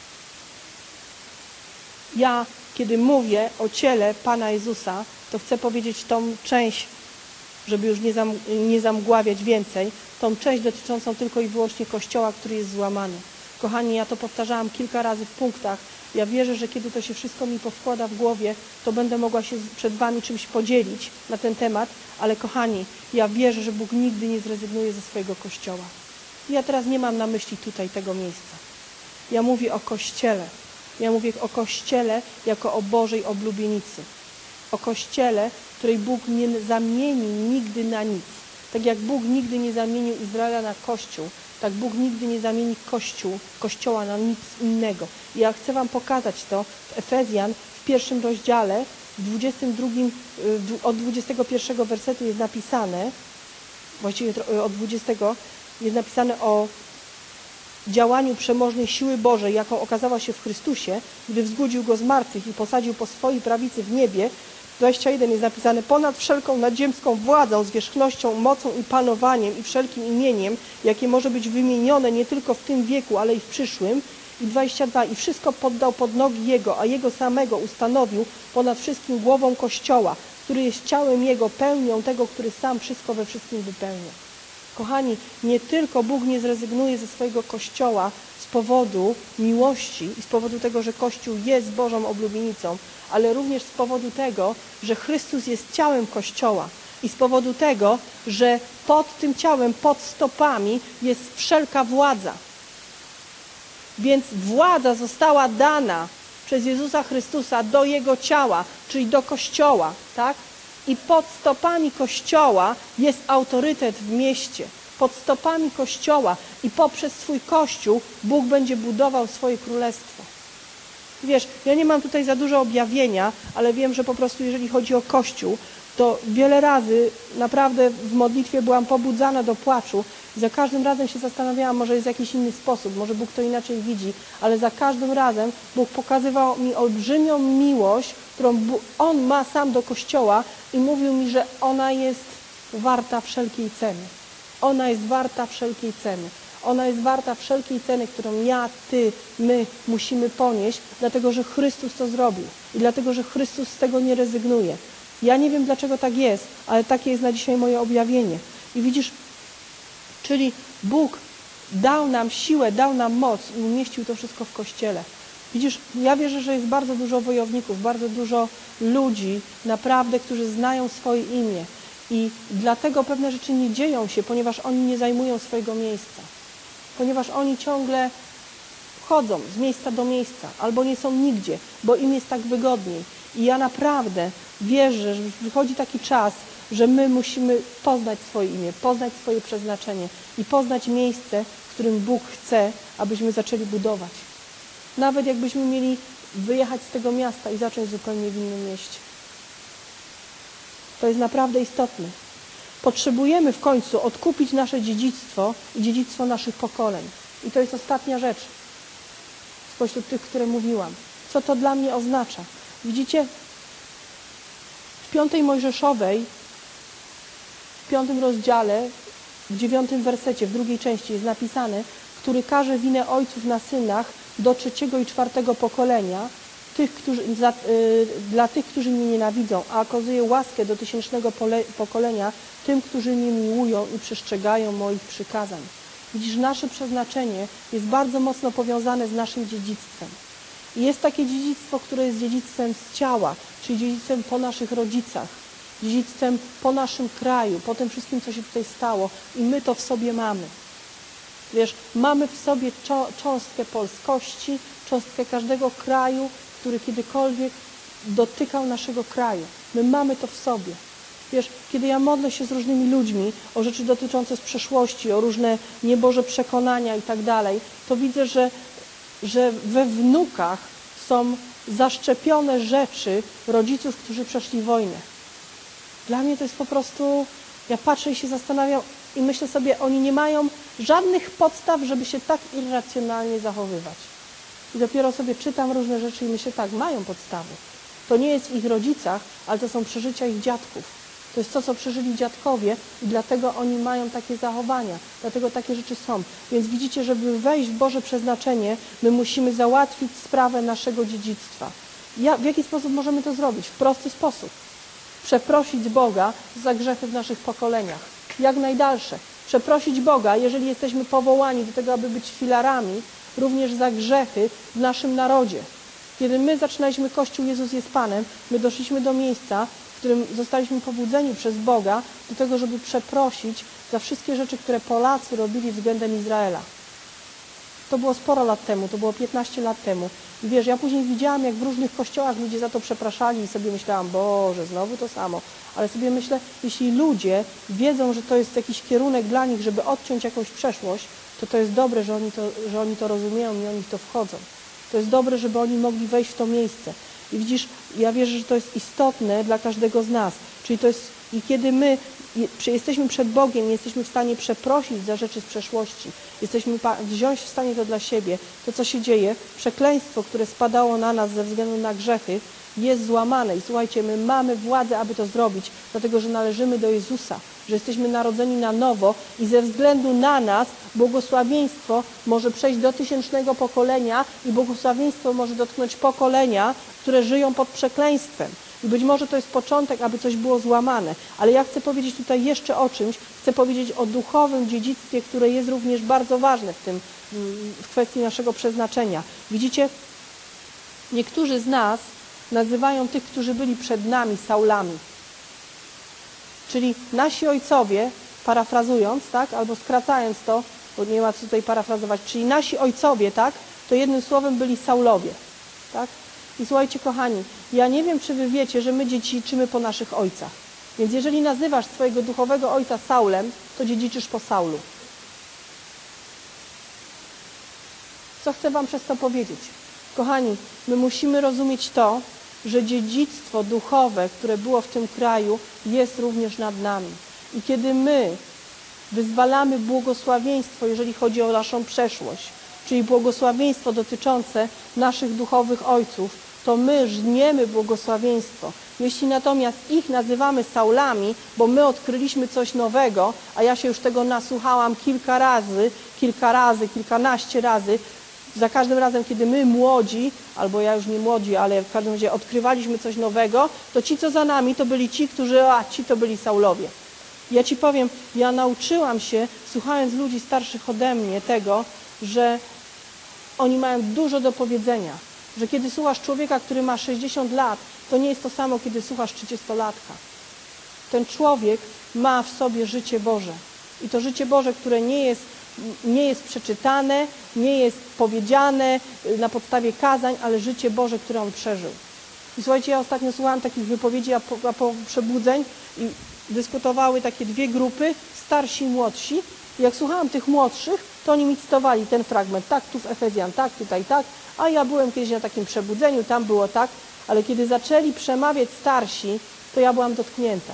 ja, kiedy mówię o ciele Pana Jezusa, to chcę powiedzieć tą część, żeby już nie zamgławiać więcej, tą część dotyczącą tylko i wyłącznie Kościoła, który jest złamany. Kochani, ja to powtarzałam kilka razy w punktach. Ja wierzę, że kiedy to się wszystko mi powkłada w głowie, to będę mogła się przed Wami czymś podzielić na ten temat, ale kochani, ja wierzę, że Bóg nigdy nie zrezygnuje ze swojego Kościoła. Ja teraz nie mam na myśli tutaj tego miejsca. Ja mówię o Kościele. Ja mówię o Kościele jako o Bożej oblubienicy. O Kościele, której Bóg nie zamieni nigdy na nic. Tak jak Bóg nigdy nie zamienił Izraela na Kościół, tak Bóg nigdy nie zamieni Kościoła na nic innego. I ja chcę Wam pokazać to w Efezjan, w 1 rozdziale, w 22, od 21 wersetu jest napisane, właściwie od 20 jest napisane o działaniu przemożnej siły Bożej, jaką okazała się w Chrystusie, gdy wzbudził Go z martwych i posadził po swojej prawicy w niebie. 21 jest napisane: ponad wszelką nadziemską władzą, zwierzchnością, mocą i panowaniem i wszelkim imieniem, jakie może być wymienione nie tylko w tym wieku, ale i w przyszłym. I 22. I wszystko poddał pod nogi Jego, a Jego samego ustanowił ponad wszystkim głową Kościoła, który jest ciałem Jego, pełnią tego, który sam wszystko we wszystkim wypełnia. Kochani, nie tylko Bóg nie zrezygnuje ze swojego Kościoła z powodu miłości i z powodu tego, że Kościół jest Bożą oblubienicą, ale również z powodu tego, że Chrystus jest ciałem Kościoła i z powodu tego, że pod tym ciałem, pod stopami jest wszelka władza. Więc władza została dana przez Jezusa Chrystusa do Jego ciała, czyli do Kościoła, tak? I pod stopami Kościoła jest autorytet w mieście. Pod stopami Kościoła i poprzez swój Kościół Bóg będzie budował swoje królestwo. Wiesz, ja nie mam tutaj za dużo objawienia, ale wiem, że po prostu jeżeli chodzi o Kościół, to wiele razy naprawdę w modlitwie byłam pobudzana do płaczu i za każdym razem się zastanawiałam, może jest jakiś inny sposób, może Bóg to inaczej widzi, ale za każdym razem Bóg pokazywał mi olbrzymią miłość, którą On ma sam do Kościoła i mówił mi, że ona jest warta wszelkiej ceny. Ona jest warta wszelkiej ceny. Ona jest warta wszelkiej ceny, którą ja, Ty, my musimy ponieść, dlatego że Chrystus to zrobił i dlatego że Chrystus z tego nie rezygnuje. Ja nie wiem, dlaczego tak jest, ale takie jest na dzisiaj moje objawienie. I widzisz, czyli Bóg dał nam siłę, dał nam moc i umieścił to wszystko w Kościele. Widzisz, ja wierzę, że jest bardzo dużo wojowników, bardzo dużo ludzi naprawdę, którzy znają swoje imię. I dlatego pewne rzeczy nie dzieją się, ponieważ oni nie zajmują swojego miejsca. Ponieważ oni ciągle chodzą z miejsca do miejsca, albo nie są nigdzie, bo im jest tak wygodniej. I ja naprawdę wierzę, że przychodzi taki czas, że my musimy poznać swoje imię, poznać swoje przeznaczenie i poznać miejsce, w którym Bóg chce, abyśmy zaczęli budować. Nawet jakbyśmy mieli wyjechać z tego miasta i zacząć zupełnie w innym mieście. To jest naprawdę istotne. Potrzebujemy w końcu odkupić nasze dziedzictwo i dziedzictwo naszych pokoleń. I to jest ostatnia rzecz spośród tych, które mówiłam. Co to dla mnie oznacza? Widzicie, w 5 Mojżeszowej, w 5 rozdziale, w 9 wersecie, w drugiej części jest napisane, który każe winę ojców na synach do 3. i 4. pokolenia, dla tych, którzy mnie nienawidzą, a okazuje łaskę do 1000 pokolenia tym, którzy mnie miłują i przestrzegają moich przykazań. Widzisz, nasze przeznaczenie jest bardzo mocno powiązane z naszym dziedzictwem. I jest takie dziedzictwo, które jest dziedzictwem z ciała, czyli dziedzictwem po naszych rodzicach. dziedzictwem po naszym kraju, po tym wszystkim, co się tutaj stało i my to w sobie mamy. Wiesz, mamy w sobie cząstkę polskości, cząstkę każdego kraju, który kiedykolwiek dotykał naszego kraju. My mamy to w sobie. Wiesz, kiedy ja modlę się z różnymi ludźmi o rzeczy dotyczące z przeszłości, o różne nieboże przekonania i tak dalej, to widzę, że we wnukach są zaszczepione rzeczy rodziców, którzy przeszli wojnę. Dla mnie to jest po prostu, ja patrzę i się zastanawiam i myślę sobie, oni nie mają żadnych podstaw, żeby się tak irracjonalnie zachowywać. I dopiero sobie czytam różne rzeczy i myślę, tak, mają podstawy. To nie jest w ich rodzicach, ale to są przeżycia ich dziadków. To jest to, co przeżyli dziadkowie i dlatego oni mają takie zachowania, dlatego takie rzeczy są. Więc widzicie, żeby wejść w Boże przeznaczenie, my musimy załatwić sprawę naszego dziedzictwa. W jaki sposób możemy to zrobić? W prosty sposób. Przeprosić Boga za grzechy w naszych pokoleniach. Jak najdalsze. Przeprosić Boga, jeżeli jesteśmy powołani do tego, aby być filarami, również za grzechy w naszym narodzie. Kiedy my zaczynaliśmy Kościół Jezus jest Panem, my doszliśmy do miejsca, w którym zostaliśmy pobudzeni przez Boga do tego, żeby przeprosić za wszystkie rzeczy, które Polacy robili względem Izraela. To było sporo lat temu, to było 15 lat temu. I wiesz, ja później widziałam, jak w różnych kościołach ludzie za to przepraszali i sobie myślałam, Boże, znowu to samo. Ale sobie myślę, jeśli ludzie wiedzą, że to jest jakiś kierunek dla nich, żeby odciąć jakąś przeszłość, to jest dobre, że oni to rozumieją i oni w to wchodzą. To jest dobre, żeby oni mogli wejść w to miejsce. I widzisz, ja wierzę, że to jest istotne dla każdego z nas. Czyli to jest, i kiedy my jesteśmy przed Bogiem, jesteśmy w stanie przeprosić za rzeczy z przeszłości, jesteśmy wziąć w stanie to dla siebie, to co się dzieje, przekleństwo, które spadało na nas ze względu na grzechy, jest złamane. I słuchajcie, my mamy władzę, aby to zrobić, dlatego że należymy do Jezusa, że jesteśmy narodzeni na nowo i ze względu na nas błogosławieństwo może przejść do 1000 pokolenia i błogosławieństwo może dotknąć pokolenia, które żyją pod przekleństwem. I być może to jest początek, aby coś było złamane. Ale ja chcę powiedzieć tutaj jeszcze o czymś. Chcę powiedzieć o duchowym dziedzictwie, które jest również bardzo ważne w kwestii naszego przeznaczenia. Widzicie, niektórzy z nas nazywają tych, którzy byli przed nami, Saulami. Czyli nasi ojcowie, parafrazując, tak, albo skracając to, bo nie ma co tutaj parafrazować, czyli nasi ojcowie, tak, to jednym słowem byli Saulowie, tak? I słuchajcie, kochani, ja nie wiem, czy wy wiecie, że my dziedziczymy po naszych ojcach. Więc jeżeli nazywasz swojego duchowego ojca Saulem, to dziedziczysz po Saulu. Co chcę wam przez to powiedzieć? Kochani, my musimy rozumieć to, że dziedzictwo duchowe, które było w tym kraju, jest również nad nami. I kiedy my wyzwalamy błogosławieństwo, jeżeli chodzi o naszą przeszłość, czyli błogosławieństwo dotyczące naszych duchowych ojców, to my żniemy błogosławieństwo. Jeśli natomiast ich nazywamy Saulami, bo my odkryliśmy coś nowego, a ja się już tego nasłuchałam kilkanaście razy, za każdym razem, kiedy my młodzi, albo ja już nie młodzi, ale w każdym razie odkrywaliśmy coś nowego, to ci, co za nami, to byli ci, ci to byli Saulowie. Ja ci powiem, ja nauczyłam się, słuchając ludzi starszych ode mnie, tego, że oni mają dużo do powiedzenia. Że kiedy słuchasz człowieka, który ma 60 lat, to nie jest to samo, kiedy słuchasz 30-latka. Ten człowiek ma w sobie życie Boże. I to życie Boże, które nie jest przeczytane, nie jest powiedziane na podstawie kazań, ale życie Boże, które on przeżył. I słuchajcie, ja ostatnio słuchałam takich wypowiedzi a po przebudzeń i dyskutowały takie dwie grupy, starsi i młodsi. I jak słuchałam tych młodszych, to oni mi cytowali ten fragment, tak, tu w Efezjan, tak, tutaj, tak, a ja byłem kiedyś na takim przebudzeniu, tam było tak, ale kiedy zaczęli przemawiać starsi, to ja byłam dotknięta.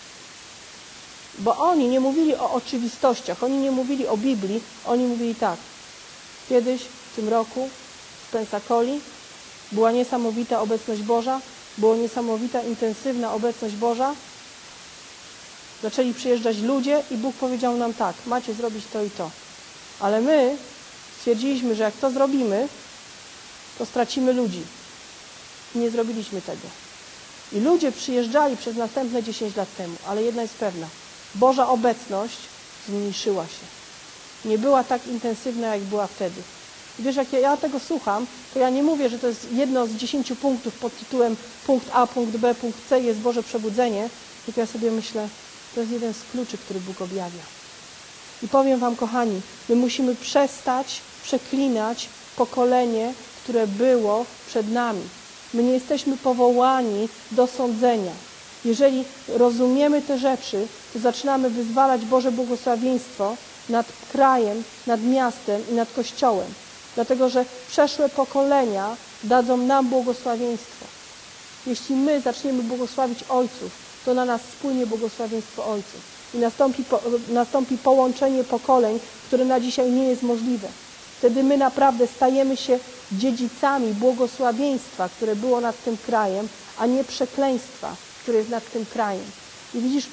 Bo oni nie mówili o oczywistościach, oni nie mówili o Biblii, oni mówili tak. Kiedyś, w tym roku, w Pensacoli była niesamowita obecność Boża, była niesamowita, intensywna obecność Boża. Zaczęli przyjeżdżać ludzie i Bóg powiedział nam tak, macie zrobić to i to. Ale my stwierdziliśmy, że jak to zrobimy, to stracimy ludzi. I nie zrobiliśmy tego. I ludzie przyjeżdżali przez następne 10 lat temu, ale jedna jest pewna. Boża obecność zmniejszyła się. Nie była tak intensywna, jak była wtedy. I wiesz, jak ja tego słucham, to ja nie mówię, że to jest jedno z 10 punktów pod tytułem punkt A, punkt B, punkt C jest Boże przebudzenie, Tylko ja sobie myślę, to jest jeden z kluczy, który Bóg objawia. I powiem wam, kochani, my musimy przestać przeklinać pokolenie, które było przed nami. My nie jesteśmy powołani do sądzenia. Jeżeli rozumiemy te rzeczy, to zaczynamy wyzwalać Boże błogosławieństwo nad krajem, nad miastem i nad Kościołem. Dlatego, że przeszłe pokolenia dadzą nam błogosławieństwo. Jeśli my zaczniemy błogosławić ojców, to na nas spłynie błogosławieństwo ojców. I nastąpi połączenie pokoleń, które na dzisiaj nie jest możliwe. Wtedy my naprawdę stajemy się dziedzicami błogosławieństwa, które było nad tym krajem, a nie przekleństwa, które jest nad tym krajem. I widzisz,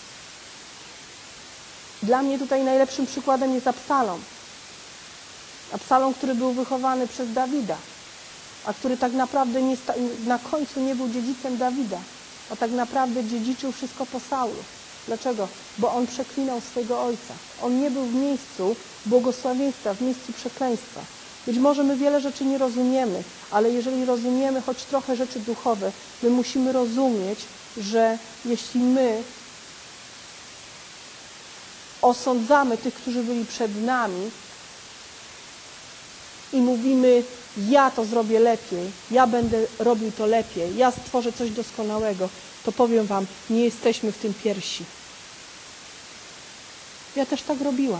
dla mnie tutaj najlepszym przykładem jest Absalom. Absalom, który był wychowany przez Dawida, a który tak naprawdę na końcu nie był dziedzicem Dawida, a tak naprawdę dziedziczył wszystko po Saulu. Dlaczego? Bo on przeklinał swojego ojca. On nie był w miejscu błogosławieństwa, w miejscu przekleństwa. Być może my wiele rzeczy nie rozumiemy, ale jeżeli rozumiemy choć trochę rzeczy duchowe, my musimy rozumieć, że jeśli my osądzamy tych, którzy byli przed nami i mówimy, ja to zrobię lepiej, ja będę robił to lepiej, ja stworzę coś doskonałego, to powiem wam, nie jesteśmy w tym pierwsi. Ja też tak robiłam.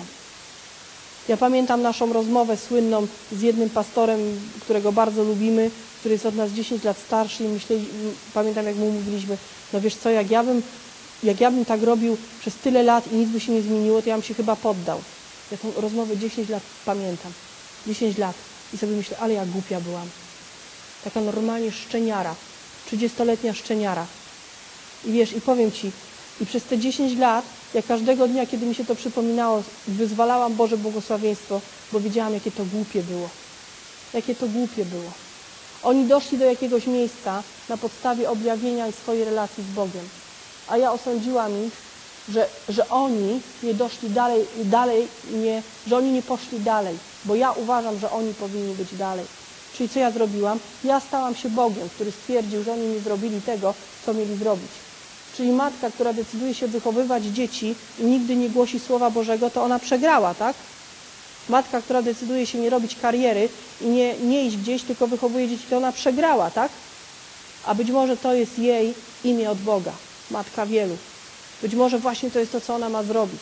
Ja pamiętam naszą rozmowę słynną z jednym pastorem, którego bardzo lubimy, który jest od nas 10 lat starszy i pamiętam, jak mu mówiliśmy, no wiesz co, jak ja bym tak robił przez tyle lat i nic by się nie zmieniło, to ja bym się chyba poddał. Ja tą rozmowę 10 lat pamiętam. 10 lat. I sobie myślę, ale ja głupia byłam. Taka normalnie szczeniara. 30-letnia szczeniara. I wiesz, i powiem ci, i przez te 10 lat, ja każdego dnia, kiedy mi się to przypominało, wyzwalałam Boże błogosławieństwo, bo wiedziałam, jakie to głupie było. Jakie to głupie było. Oni doszli do jakiegoś miejsca na podstawie objawienia i swojej relacji z Bogiem. A ja osądziłam ich, że oni nie doszli dalej, że oni nie poszli dalej, bo ja uważam, że oni powinni być dalej. Czyli co ja zrobiłam? Ja stałam się Bogiem, który stwierdził, że oni nie zrobili tego, co mieli zrobić. Czyli matka, która decyduje się wychowywać dzieci i nigdy nie głosi Słowa Bożego, to ona przegrała, tak? Matka, która decyduje się nie robić kariery i nie iść gdzieś, tylko wychowuje dzieci, to ona przegrała, tak? A być może to jest jej imię od Boga. Matka wielu. Być może właśnie to jest to, co ona ma zrobić.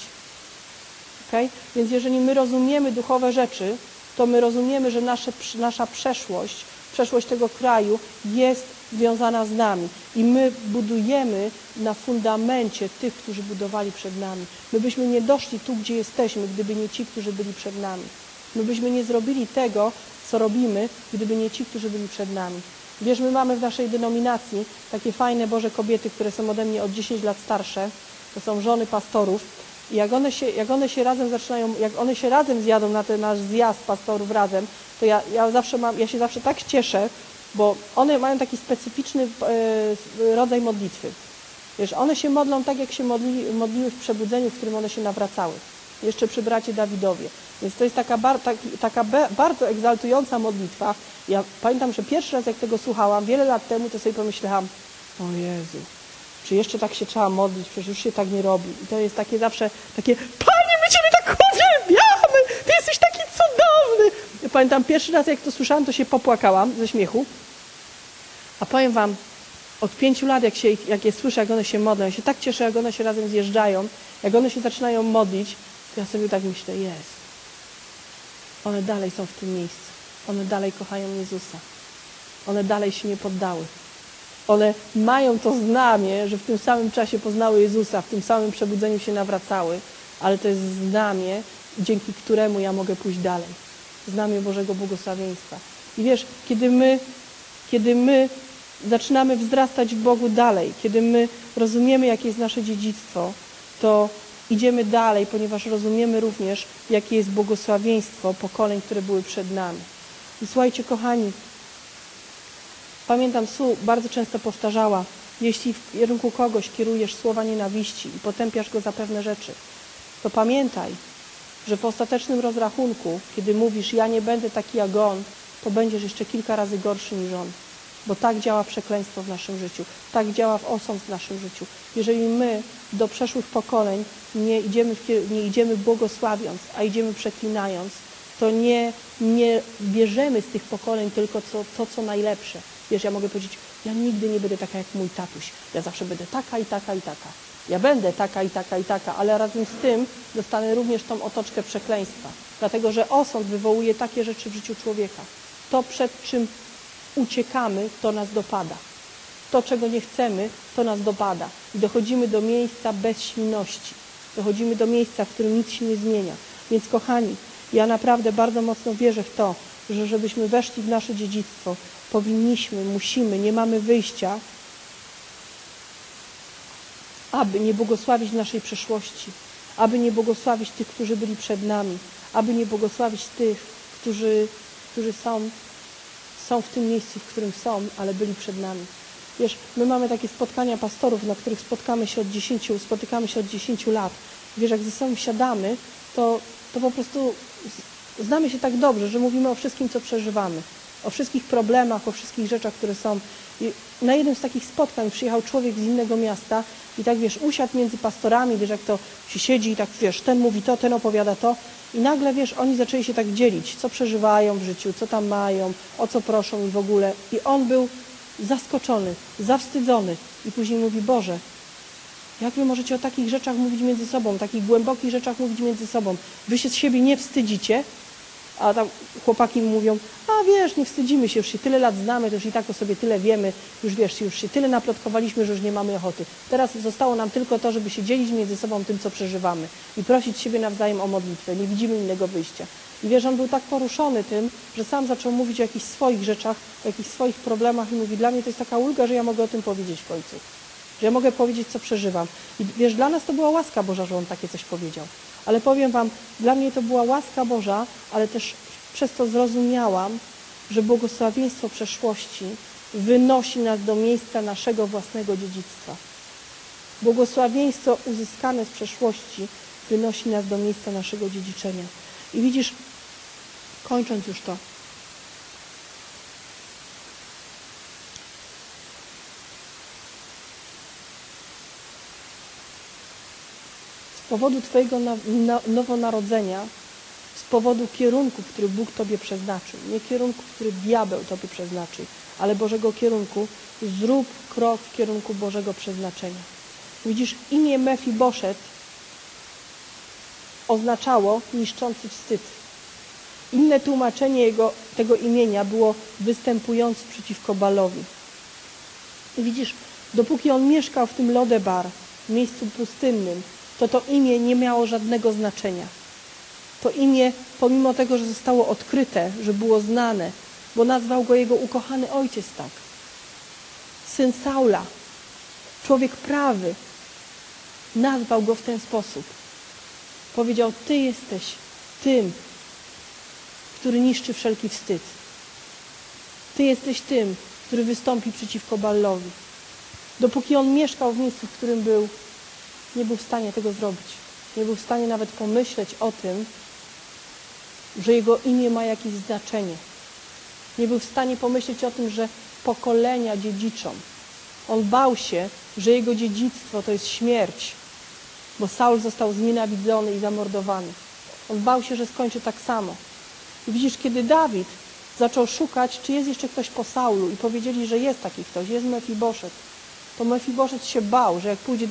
Okay? Więc jeżeli my rozumiemy duchowe rzeczy, to my rozumiemy, że nasza przeszłość tego kraju jest związana z nami. I my budujemy na fundamencie tych, którzy budowali przed nami. My byśmy nie doszli tu, gdzie jesteśmy, gdyby nie ci, którzy byli przed nami. My byśmy nie zrobili tego, co robimy, gdyby nie ci, którzy byli przed nami. Wiesz, my mamy w naszej denominacji takie fajne Boże kobiety, które są ode mnie od 10 lat starsze. To są żony pastorów. I jak one się razem zaczynają, jak one się razem zjadą na ten nasz zjazd pastorów razem, to ja się zawsze tak cieszę, bo one mają taki specyficzny rodzaj modlitwy. Wiesz, one się modlą tak, jak się modliły w przebudzeniu, w którym one się nawracały. Jeszcze przy bracie Dawidowie. Więc to jest taka bardzo egzaltująca modlitwa. Ja pamiętam, że pierwszy raz, jak tego słuchałam, wiele lat temu, to sobie pomyślałam, o Jezu, czy jeszcze tak się trzeba modlić, przecież już się tak nie robi. I to jest takie zawsze, takie, Panie, my Ciebie tak uwielbiamy, Ty jesteś taki cudowny. Ja pamiętam, pierwszy raz, jak to słyszałam, to się popłakałam ze śmiechu. A powiem wam, od 5 lat, jak je słyszę, jak one się modlą, ja się tak cieszę, jak one się razem zjeżdżają, jak one się zaczynają modlić, to ja sobie tak myślę, jest. One dalej są w tym miejscu. One dalej kochają Jezusa. One dalej się nie poddały. One mają to znamię, że w tym samym czasie poznały Jezusa, w tym samym przebudzeniu się nawracały, ale to jest znamię, dzięki któremu ja mogę pójść dalej. Znamię Bożego błogosławieństwa. I wiesz, kiedy my zaczynamy wzrastać w Bogu dalej, kiedy my rozumiemy, jakie jest nasze dziedzictwo, to idziemy dalej, ponieważ rozumiemy również, jakie jest błogosławieństwo pokoleń, które były przed nami. I słuchajcie, kochani, pamiętam, Su bardzo często powtarzała, jeśli w kierunku kogoś kierujesz słowa nienawiści i potępiasz go za pewne rzeczy, to pamiętaj, że w ostatecznym rozrachunku, kiedy mówisz, ja nie będę taki jak on, to będziesz jeszcze kilka razy gorszy niż on. Bo tak działa przekleństwo w naszym życiu, tak działa osąd w naszym życiu. Jeżeli my do przeszłych pokoleń nie idziemy błogosławiąc, a idziemy przeklinając, to nie bierzemy z tych pokoleń tylko to, co najlepsze. Wiesz, ja mogę powiedzieć, ja nigdy nie będę taka jak mój tatuś. Ja zawsze będę taka i taka i taka. Ja będę taka i taka i taka, ale razem z tym dostanę również tą otoczkę przekleństwa. Dlatego, że osąd wywołuje takie rzeczy w życiu człowieka. To, przed czym uciekamy, to nas dopada. To, czego nie chcemy, to nas dopada. I dochodzimy do miejsca bezsilności. Dochodzimy do miejsca, w którym nic się nie zmienia. Więc kochani, ja naprawdę bardzo mocno wierzę w to, że żebyśmy weszli w nasze dziedzictwo, musimy, nie mamy wyjścia, aby nie błogosławić naszej przeszłości, aby nie błogosławić tych, którzy byli przed nami, aby nie błogosławić tych, którzy są w tym miejscu, w którym są, ale byli przed nami. Wiesz, my mamy takie spotkania pastorów, na których spotykamy się od 10 lat. Wiesz, jak ze sobą siadamy, to po prostu znamy się tak dobrze, że mówimy o wszystkim, co przeżywamy. O wszystkich problemach, o wszystkich rzeczach, które są. I na jednym z takich spotkań przyjechał człowiek z innego miasta i tak, wiesz, usiadł między pastorami, wiesz, jak to się siedzi i tak, wiesz, ten mówi to, ten opowiada to. I nagle, wiesz, oni zaczęli się tak dzielić, co przeżywają w życiu, co tam mają, o co proszą i w ogóle. I on był zaskoczony, zawstydzony. I później mówi, Boże, jak wy możecie o takich rzeczach mówić między sobą, takich głębokich rzeczach mówić między sobą? Wy się z siebie nie wstydzicie? A tam chłopaki mu mówią, a wiesz, nie wstydzimy się, już się tyle lat znamy, to już i tak o sobie tyle wiemy, już wiesz, już się tyle naplotkowaliśmy, że już nie mamy ochoty. Teraz zostało nam tylko to, żeby się dzielić między sobą tym, co przeżywamy i prosić siebie nawzajem o modlitwę. Nie widzimy innego wyjścia. I wiesz, on był tak poruszony tym, że sam zaczął mówić o jakichś swoich rzeczach, o jakichś swoich problemach i mówi, dla mnie to jest taka ulga, że ja mogę o tym powiedzieć w końcu. Że ja mogę powiedzieć, co przeżywam. I wiesz, dla nas to była łaska Boża, że on takie coś powiedział. Ale powiem wam, dla mnie to była łaska Boża, ale też przez to zrozumiałam, że błogosławieństwo przeszłości wynosi nas do miejsca naszego własnego dziedzictwa. Błogosławieństwo uzyskane z przeszłości wynosi nas do miejsca naszego dziedziczenia. I widzisz, kończąc już to, z powodu twojego nowonarodzenia, z powodu kierunku, który Bóg tobie przeznaczył, nie kierunku, który diabeł tobie przeznaczył, ale Bożego kierunku, zrób krok w kierunku Bożego przeznaczenia. Widzisz, imię Mefiboszet oznaczało niszczący wstyd. Inne tłumaczenie tego imienia było występujący przeciwko Baalowi. I widzisz, dopóki on mieszkał w tym Lodebar, w miejscu pustynnym, to imię nie miało żadnego znaczenia. To imię, pomimo tego, że zostało odkryte, że było znane, bo nazwał go jego ukochany ojciec tak. Syn Saula, człowiek prawy, nazwał go w ten sposób. Powiedział, ty jesteś tym, który niszczy wszelki wstyd. Ty jesteś tym, który wystąpi przeciwko Baalowi. Dopóki on mieszkał w miejscu, w którym był, nie był w stanie tego zrobić. Nie był w stanie nawet pomyśleć o tym, że jego imię ma jakieś znaczenie. Nie był w stanie pomyśleć o tym, że pokolenia dziedziczą. On bał się, że jego dziedzictwo to jest śmierć, bo Saul został znienawidzony i zamordowany. On bał się, że skończy tak samo. I widzisz, kiedy Dawid zaczął szukać, czy jest jeszcze ktoś po Saulu i powiedzieli, że jest taki ktoś, jest Mefiboszet, to Mefiboszet się bał, że jak pójdzie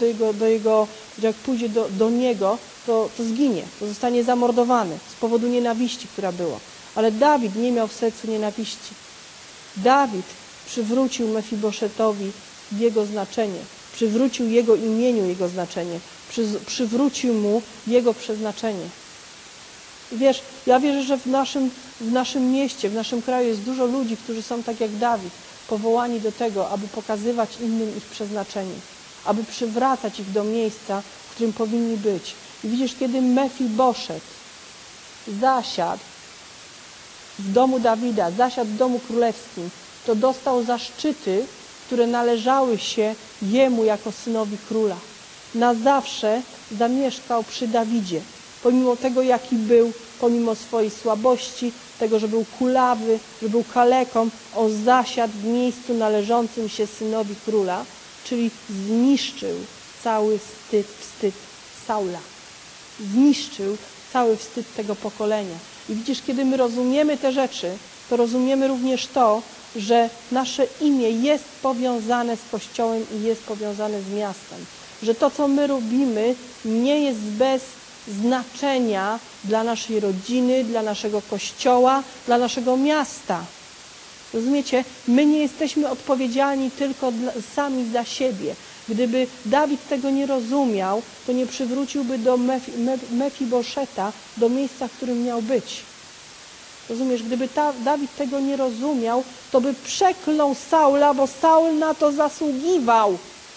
do niego, to zginie, to zostanie zamordowany z powodu nienawiści, która była. Ale Dawid nie miał w sercu nienawiści. Dawid przywrócił Mefiboszetowi jego znaczenie, przywrócił jego imieniu jego znaczenie, przywrócił mu jego przeznaczenie. Wiesz, ja wierzę, że w naszym mieście, w naszym kraju jest dużo ludzi, którzy są tak jak Dawid, powołani do tego, aby pokazywać innym ich przeznaczenie, aby przywracać ich do miejsca, w którym powinni być. I widzisz, kiedy Mefiboszet zasiadł w domu Dawida, zasiadł w domu królewskim, to dostał zaszczyty, które należały się jemu jako synowi króla. Na zawsze zamieszkał przy Dawidzie. Pomimo tego, jaki był, pomimo swojej słabości, tego, że był kulawy, że był kaleką, on zasiadł w miejscu należącym się synowi króla, czyli zniszczył cały wstyd Saula. Zniszczył cały wstyd tego pokolenia. I widzisz, kiedy my rozumiemy te rzeczy, to rozumiemy również to, że nasze imię jest powiązane z Kościołem i jest powiązane z miastem. Że to, co my robimy, nie jest bez znaczenia dla naszej rodziny, dla naszego Kościoła, dla naszego miasta. Rozumiecie? My nie jesteśmy odpowiedzialni tylko sami za siebie. Gdyby Dawid tego nie rozumiał, to nie przywróciłby do Mefiboszeta do miejsca, w którym miał być. Rozumiesz? Gdyby Dawid tego nie rozumiał, to by przeklął Saula, bo Saul na to zasługiwał.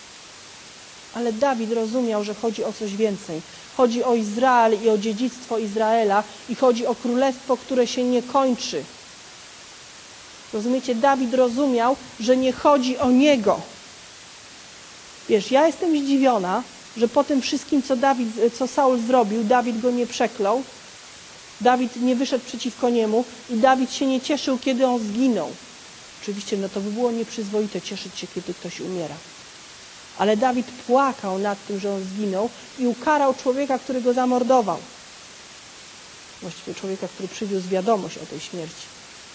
Ale Dawid rozumiał, że chodzi o coś więcej. Chodzi o Izrael i o dziedzictwo Izraela i chodzi o królestwo, które się nie kończy. Rozumiecie? Dawid rozumiał, że nie chodzi o niego. Wiesz, ja jestem zdziwiona, że po tym wszystkim, co Saul zrobił, Dawid go nie przeklął, Dawid nie wyszedł przeciwko niemu i Dawid się nie cieszył, kiedy on zginął. Oczywiście, no to by było nieprzyzwoite cieszyć się, kiedy ktoś umiera. Ale Dawid płakał nad tym, że on zginął i ukarał człowieka, który go zamordował. Właściwie człowieka, który przywiózł wiadomość o tej śmierci.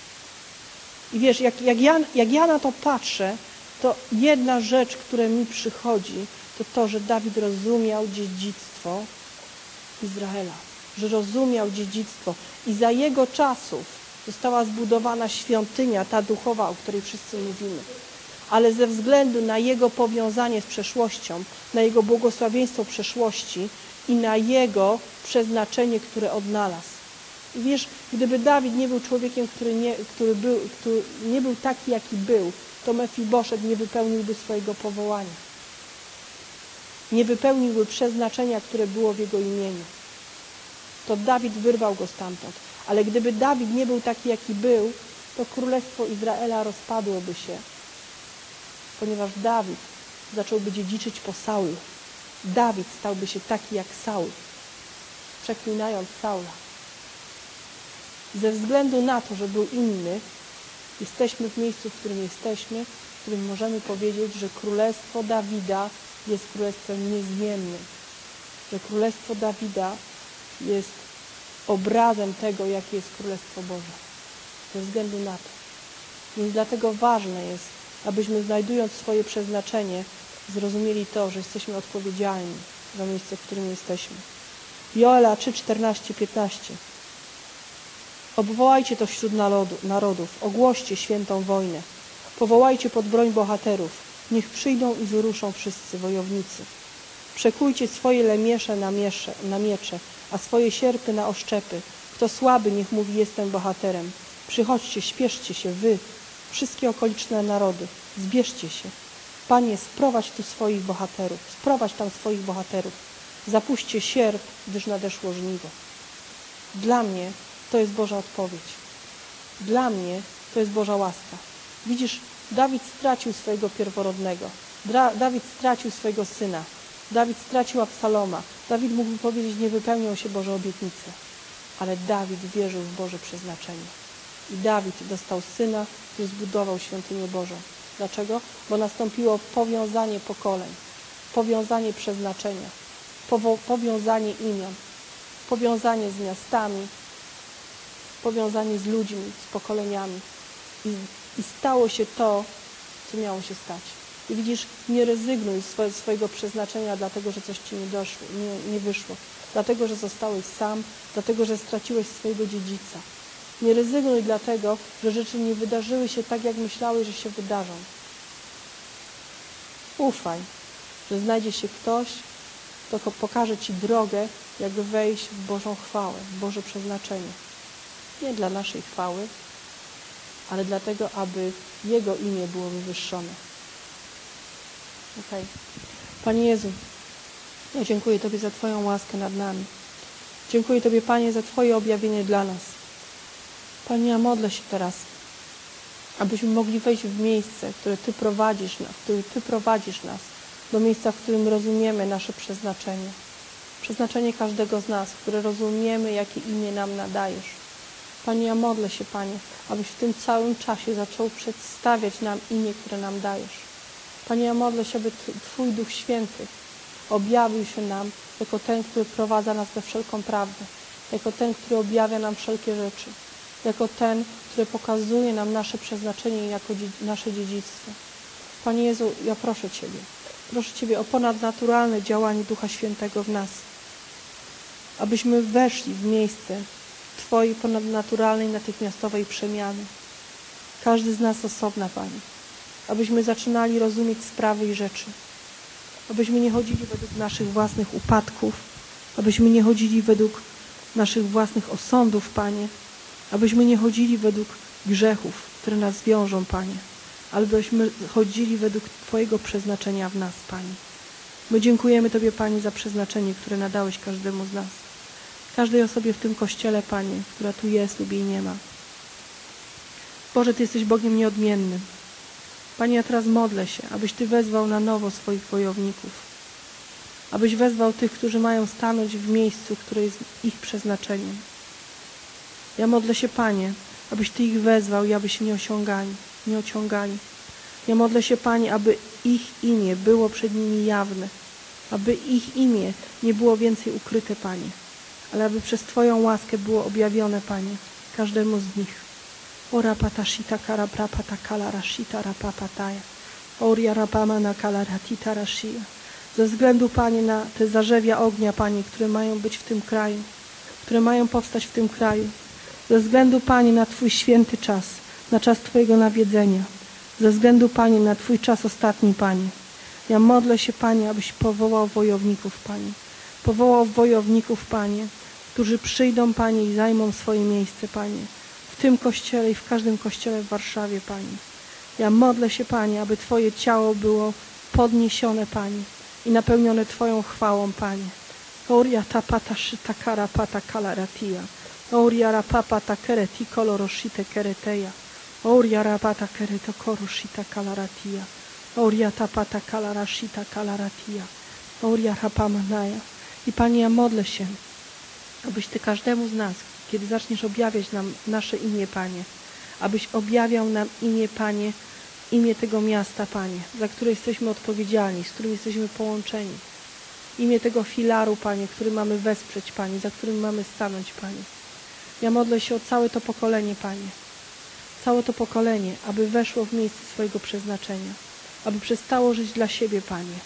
I wiesz, jak ja na to patrzę, to jedna rzecz, która mi przychodzi, to to, że Dawid rozumiał dziedzictwo Izraela. Że rozumiał dziedzictwo. I za jego czasów została zbudowana świątynia, ta duchowa, o której wszyscy mówimy. Ale ze względu na jego powiązanie z przeszłością, na jego błogosławieństwo przeszłości i na jego przeznaczenie, które odnalazł. I wiesz, gdyby Dawid nie był człowiekiem, który nie był taki, jaki był, to Mefiboszet nie wypełniłby swojego powołania. Nie wypełniłby przeznaczenia, które było w jego imieniu. To Dawid wyrwał go stamtąd. Ale gdyby Dawid nie był taki, jaki był, to królestwo Izraela rozpadłoby się. Ponieważ Dawid zacząłby dziedziczyć po Saulu. Dawid stałby się taki jak Saul, przeklinając Saula. Ze względu na to, że był inny, jesteśmy w miejscu, w którym jesteśmy, w którym możemy powiedzieć, że królestwo Dawida jest królestwem niezmiennym. Że królestwo Dawida jest obrazem tego, jakie jest Królestwo Boże. Ze względu na to. Więc dlatego ważne jest, abyśmy znajdując swoje przeznaczenie, zrozumieli to, że jesteśmy odpowiedzialni za miejsce, w którym jesteśmy. Joela 3, 14, 15. Obwołajcie to wśród narodów, ogłoście świętą wojnę. Powołajcie pod broń bohaterów. Niech przyjdą i wyruszą wszyscy wojownicy. Przekujcie swoje lemiesze na miecze, a swoje sierpy na oszczepy. Kto słaby, niech mówi, jestem bohaterem. Przychodźcie, śpieszcie się, wy, wszystkie okoliczne narody, zbierzcie się. Panie, sprowadź tu swoich bohaterów, sprowadź tam swoich bohaterów. Zapuśćcie sierp, gdyż nadeszło żniwo. Dla mnie to jest Boża odpowiedź. Dla mnie to jest Boża łaska. Widzisz, Dawid stracił swojego pierworodnego. Dawid stracił swojego syna. Dawid stracił Absaloma. Dawid mógł powiedzieć, nie wypełnią się Boże obietnice. Ale Dawid wierzył w Boże przeznaczenie. I Dawid dostał syna, który zbudował świątynię Bożą. Dlaczego? Bo nastąpiło powiązanie pokoleń, powiązanie przeznaczenia, powiązanie imion, powiązanie z miastami, powiązanie z ludźmi, z pokoleniami. I stało się to, co miało się stać. I widzisz, nie rezygnuj z swojego przeznaczenia, dlatego że coś ci nie wyszło. Dlatego, że zostałeś sam, dlatego, że straciłeś swojego dziedzica. Nie rezygnuj dlatego, że rzeczy nie wydarzyły się tak, jak myślałeś, że się wydarzą. Ufaj, że znajdzie się ktoś, kto pokaże ci drogę, jak wejść w Bożą chwałę, w Boże przeznaczenie. Nie dla naszej chwały, ale dlatego, aby Jego imię było wywyższone. Okay. Panie Jezu, ja dziękuję Tobie za Twoją łaskę nad nami. Dziękuję Tobie, Panie, za Twoje objawienie dla nas. Panie, ja modlę się teraz, abyśmy mogli wejść w miejsce, w które Ty prowadzisz nas, do miejsca, w którym rozumiemy nasze przeznaczenie. Przeznaczenie każdego z nas, które rozumiemy, jakie imię nam nadajesz. Panie, ja modlę się, Panie, abyś w tym całym czasie zaczął przedstawiać nam imię, które nam dajesz. Panie, ja modlę się, aby Twój Duch Święty objawił się nam jako ten, który prowadza nas we wszelką prawdę, jako ten, który objawia nam wszelkie rzeczy, jako ten, który pokazuje nam nasze przeznaczenie i jako nasze dziedzictwo. Panie Jezu, ja proszę Ciebie o ponadnaturalne działanie Ducha Świętego w nas, abyśmy weszli w miejsce Twojej ponadnaturalnej, natychmiastowej przemiany. Każdy z nas osobna, Panie. Abyśmy zaczynali rozumieć sprawy i rzeczy. Abyśmy nie chodzili według naszych własnych upadków. Abyśmy nie chodzili według naszych własnych osądów, Panie. Abyśmy nie chodzili według grzechów, które nas wiążą, Panie. Ale abyśmy chodzili według Twojego przeznaczenia w nas, Panie. My dziękujemy Tobie, Panie, za przeznaczenie, które nadałeś każdemu z nas. Każdej osobie w tym Kościele, Panie, która tu jest lub jej nie ma. Boże, Ty jesteś Bogiem nieodmiennym. Panie, ja teraz modlę się, abyś Ty wezwał na nowo swoich wojowników. Abyś wezwał tych, którzy mają stanąć w miejscu, które jest ich przeznaczeniem. Ja modlę się, Panie, abyś Ty ich wezwał i aby się nie ociągali. Ja modlę się, Panie, aby ich imię było przed nimi jawne. Aby ich imię nie było więcej ukryte, Panie. Ale aby przez Twoją łaskę było objawione, Panie, każdemu z nich. Ora patashita karaprapata kalarashita rapapataja. Oria rapamana kalaratita rashia. Ze względu, Panie, na te zarzewia ognia, Panie, które mają być w tym kraju, które mają powstać w tym kraju. Ze względu, Panie, na Twój święty czas, na czas Twojego nawiedzenia. Ze względu, Panie, na Twój czas ostatni, Panie. Ja modlę się, Panie, abyś powołał wojowników, Panie. Powołał wojowników, Panie, którzy przyjdą, Panie, i zajmą swoje miejsce, Panie. W tym Kościele i w każdym Kościele w Warszawie, Panie. Ja modlę się, Panie, aby Twoje ciało było podniesione, Panie, i napełnione Twoją chwałą, Panie. Oria tapata szyta karapata kalaratia. Oria rapapata kereti koloroshite kereteja. Oria rapata kereto koroshita kalaratia. Oria tapata kalarashita kalaratia. Oria rapamanaja. I Panie, ja modlę się, abyś Ty każdemu z nas, kiedy zaczniesz objawiać nam nasze imię, Panie, abyś objawiał nam imię, Panie, imię tego miasta, Panie, za które jesteśmy odpowiedzialni, z którym jesteśmy połączeni. Imię tego filaru, Panie, który mamy wesprzeć, Panie, za którym mamy stanąć, Panie. Ja modlę się o całe to pokolenie, Panie. Całe to pokolenie, aby weszło w miejsce swojego przeznaczenia. Aby przestało żyć dla siebie, Panie.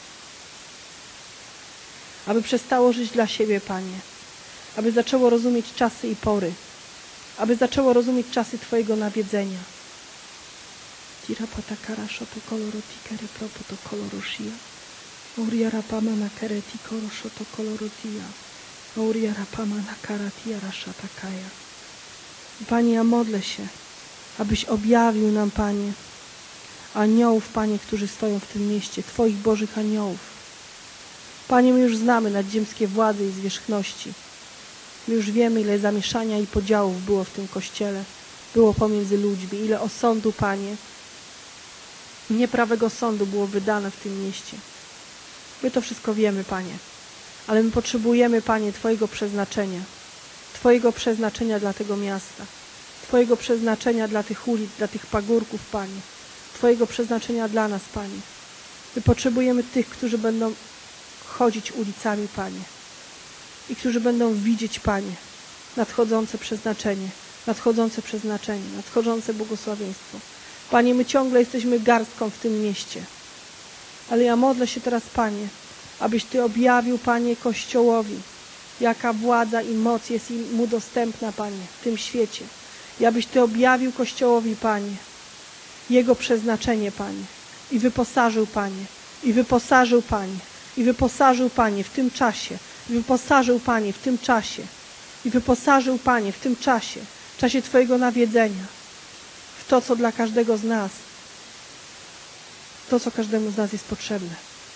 Aby przestało żyć dla siebie, Panie. Aby zaczęło rozumieć czasy i pory. Aby zaczęło rozumieć czasy Twojego nawiedzenia. Tira patakara shoto koloroti kere propoto koloroshia. Oria rapama na kereti koroshoto kolorotia. Oria rapama na karatia rashatakaya. Panie, ja modlę się, abyś objawił nam, Panie, aniołów, Panie, którzy stoją w tym mieście, Twoich Bożych aniołów. Panie, my już znamy nadziemskie władze i zwierzchności. My już wiemy, ile zamieszania i podziałów było w tym Kościele, było pomiędzy ludźmi, ile osądu, Panie, nieprawego sądu było wydane w tym mieście. My to wszystko wiemy, Panie, ale my potrzebujemy, Panie, Twojego przeznaczenia dla tego miasta, Twojego przeznaczenia dla tych ulic, dla tych pagórków, Panie, Twojego przeznaczenia dla nas, Panie. My potrzebujemy tych, którzy będą chodzić ulicami, Panie, i którzy będą widzieć, Panie, nadchodzące przeznaczenie, nadchodzące błogosławieństwo. Panie, my ciągle jesteśmy garstką w tym mieście, ale ja modlę się teraz, Panie, abyś Ty objawił, Panie, Kościołowi, jaka władza i moc jest mu dostępna, Panie, w tym świecie. I abyś Ty objawił Kościołowi, Panie, jego przeznaczenie, Panie, i wyposażył, Panie, i wyposażył, Panie, i wyposażył, Panie, w tym czasie, i wyposażył, Panie, w tym czasie, i wyposażył, Panie, w tym czasie, w czasie Twojego nawiedzenia, w to, co dla każdego z nas, to, co każdemu z nas jest potrzebne.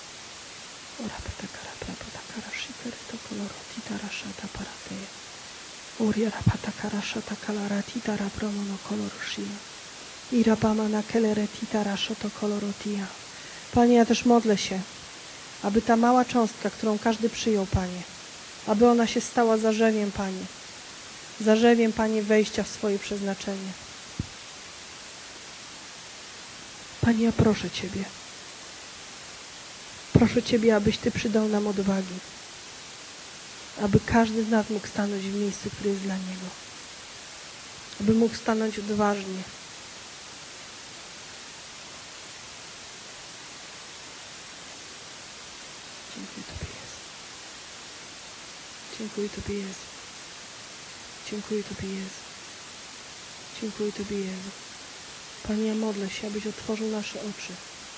Panie, ja też modlę się, aby ta mała cząstka, którą każdy przyjął, Panie, aby ona się stała zarzewiem, Panie. zarzewiem, Panie, wejścia w swoje przeznaczenie. Panie, ja proszę Ciebie. Proszę Ciebie, abyś Ty przydał nam odwagi. Aby każdy z nas mógł stanąć w miejscu, które jest dla Niego. Aby mógł stanąć odważnie. Dziękuję Tobie, Jezu. Dziękuję Tobie, Jezu. Dziękuję Tobie, Jezu. Dziękuję Tobie, Jezu. Panie, ja modlę się, abyś otworzył nasze oczy.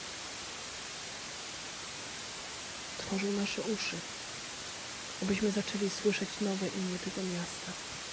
Otworzył nasze uszy. Abyśmy zaczęli słyszeć nowe imię tego miasta.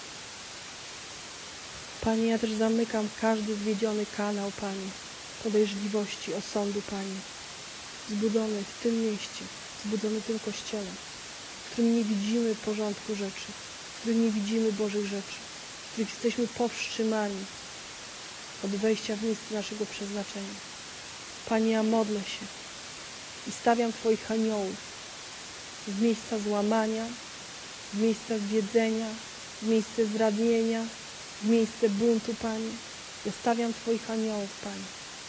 Panie, ja też zamykam każdy zwiedziony kanał, Panie, podejrzliwości, osądu, Panie, zbudzony w tym mieście, zbudzony tym Kościele, w którym nie widzimy porządku rzeczy, w którym nie widzimy Bożych rzeczy, w których jesteśmy powstrzymani od wejścia w miejsce naszego przeznaczenia. Panie, ja modlę się i stawiam Twoich aniołów w miejsca złamania, w miejsca zwiedzenia, w miejsce zranienia, w miejsce buntu, Panie. Ja stawiam Twoich aniołów, Panie,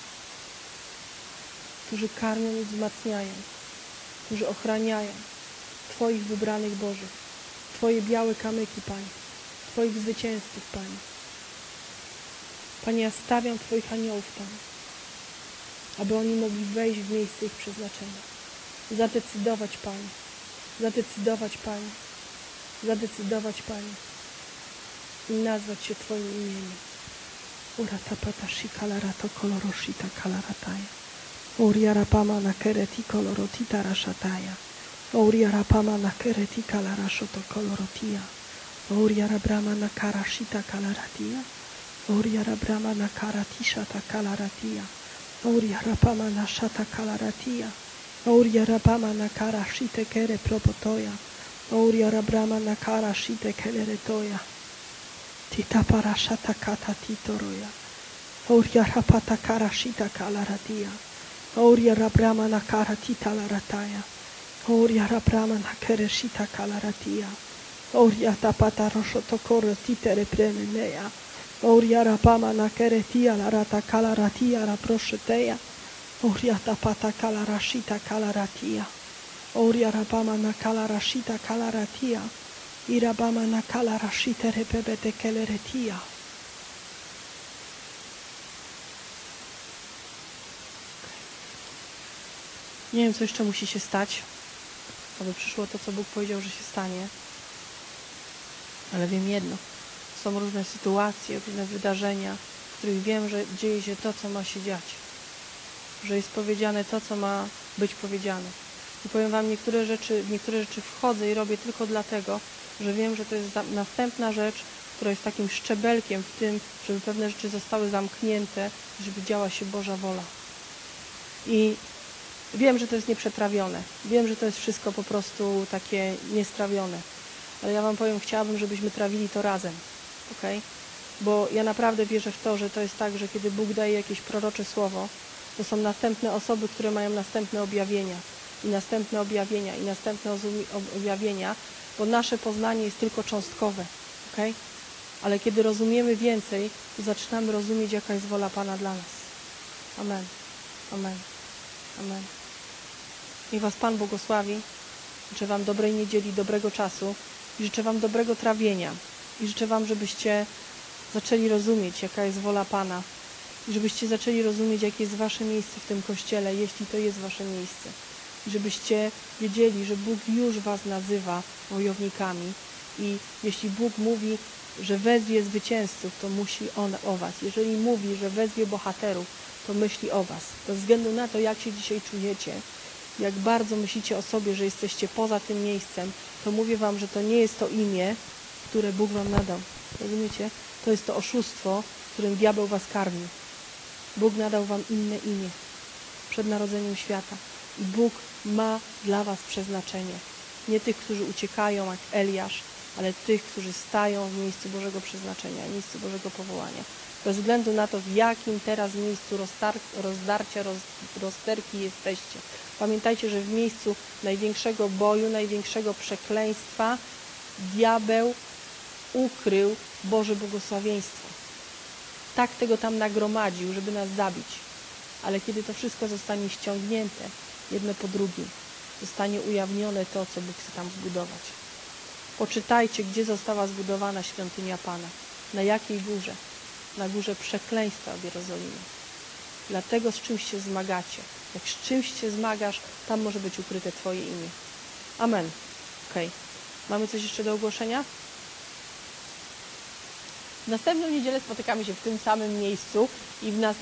którzy karmią i wzmacniają, którzy ochraniają Twoich wybranych Bożych, Twoje białe kamyki, Panie, Twoich zwycięzców, Panie. Panie, ja stawiam Twoich aniołów tam, aby oni mogli wejść w miejsce ich przeznaczenia. Zadecydować, Panie. Zadecydować, Panie. Zadecydować, Panie. I nazwać się Twoim imieniem. Uratapata shikalarato koloroshita kalarataya. Uriarapama na kereti kolorotita rashataya. Uriarapama na kereti kalarashoto kolorotia. Uriarabrama na karashita kalaratia. Uriarabrama na karatishata kalaratia. Uriarapama na shata kalaratia. Uriarapama na karashite kere propotoya. Uriarabrama na karashite keleretoya. Tita parashata kata titoroya. Uriarapata karashita kalaratia. Uriarabrama na karatita larataya. Uriarabrama na kereshita kalaratia. Uriatapata roshotokoro titere premeneya. Uriarapama na keretia larata kalaratia la prosheteya. Uriatapata kalarashita kalaratia. Uriarapama na kalarashita kalaratia. Irabama na kalarashita repebete keleretia. Nie wiem, co jeszcze musi się stać, aby przyszło to, co Bóg powiedział, że się stanie. Ale wiem jedno. Są różne sytuacje, różne wydarzenia, w których wiem, że dzieje się to, co ma się dziać. Że jest powiedziane to, co ma być powiedziane. I powiem Wam, w niektóre rzeczy wchodzę i robię tylko dlatego, że wiem, że to jest następna rzecz, która jest takim szczebelkiem w tym, żeby pewne rzeczy zostały zamknięte, żeby działa się Boża wola. I wiem, że to jest nieprzetrawione. Wiem, że to jest wszystko po prostu takie niestrawione. Ale ja Wam powiem, chciałabym, żebyśmy trawili to razem. Okay? Bo ja naprawdę wierzę w to, że to jest tak, że kiedy Bóg daje jakieś prorocze słowo, to są następne osoby, które mają następne objawienia. I następne objawienia, i następne objawienia, bo nasze poznanie jest tylko cząstkowe. Okay? Ale kiedy rozumiemy więcej, to zaczynamy rozumieć, jaka jest wola Pana dla nas. Amen. Amen. Amen. Niech Was Pan błogosławi. Życzę Wam dobrej niedzieli, dobrego czasu i życzę Wam dobrego trawienia. I życzę Wam, żebyście zaczęli rozumieć, jaka jest wola Pana i żebyście zaczęli rozumieć, jakie jest Wasze miejsce w tym Kościele, jeśli to jest Wasze miejsce. I żebyście wiedzieli, że Bóg już Was nazywa wojownikami i jeśli Bóg mówi, że wezwie zwycięzców, to myśli On o Was. Jeżeli mówi, że wezwie bohaterów, to myśli o Was. Bez względu na to, jak się dzisiaj czujecie, jak bardzo myślicie o sobie, że jesteście poza tym miejscem, to mówię Wam, że to nie jest to imię, które Bóg Wam nadał. Rozumiecie? To jest to oszustwo, którym diabeł Was karmi. Bóg nadał Wam inne imię przed narodzeniem świata. I Bóg ma dla Was przeznaczenie. Nie tych, którzy uciekają jak Eliasz, ale tych, którzy stają w miejscu Bożego przeznaczenia, w miejscu Bożego powołania. Bez względu na to, w jakim teraz miejscu rozdarcia, rozterki jesteście. Pamiętajcie, że w miejscu największego boju, największego przekleństwa diabeł ukrył Boże błogosławieństwo. Tak tego tam nagromadził, żeby nas zabić. Ale kiedy to wszystko zostanie ściągnięte, jedno po drugim, zostanie ujawnione to, co Bóg chce tam zbudować. Poczytajcie, gdzie została zbudowana świątynia Pana. Na jakiej górze? Na górze przekleństwa w Jerozolimie. Dlatego z czymś się zmagacie. Jak z czymś się zmagasz, tam może być ukryte Twoje imię. Amen. Okej. Mamy coś jeszcze do ogłoszenia? W następną niedzielę spotykamy się w tym samym miejscu i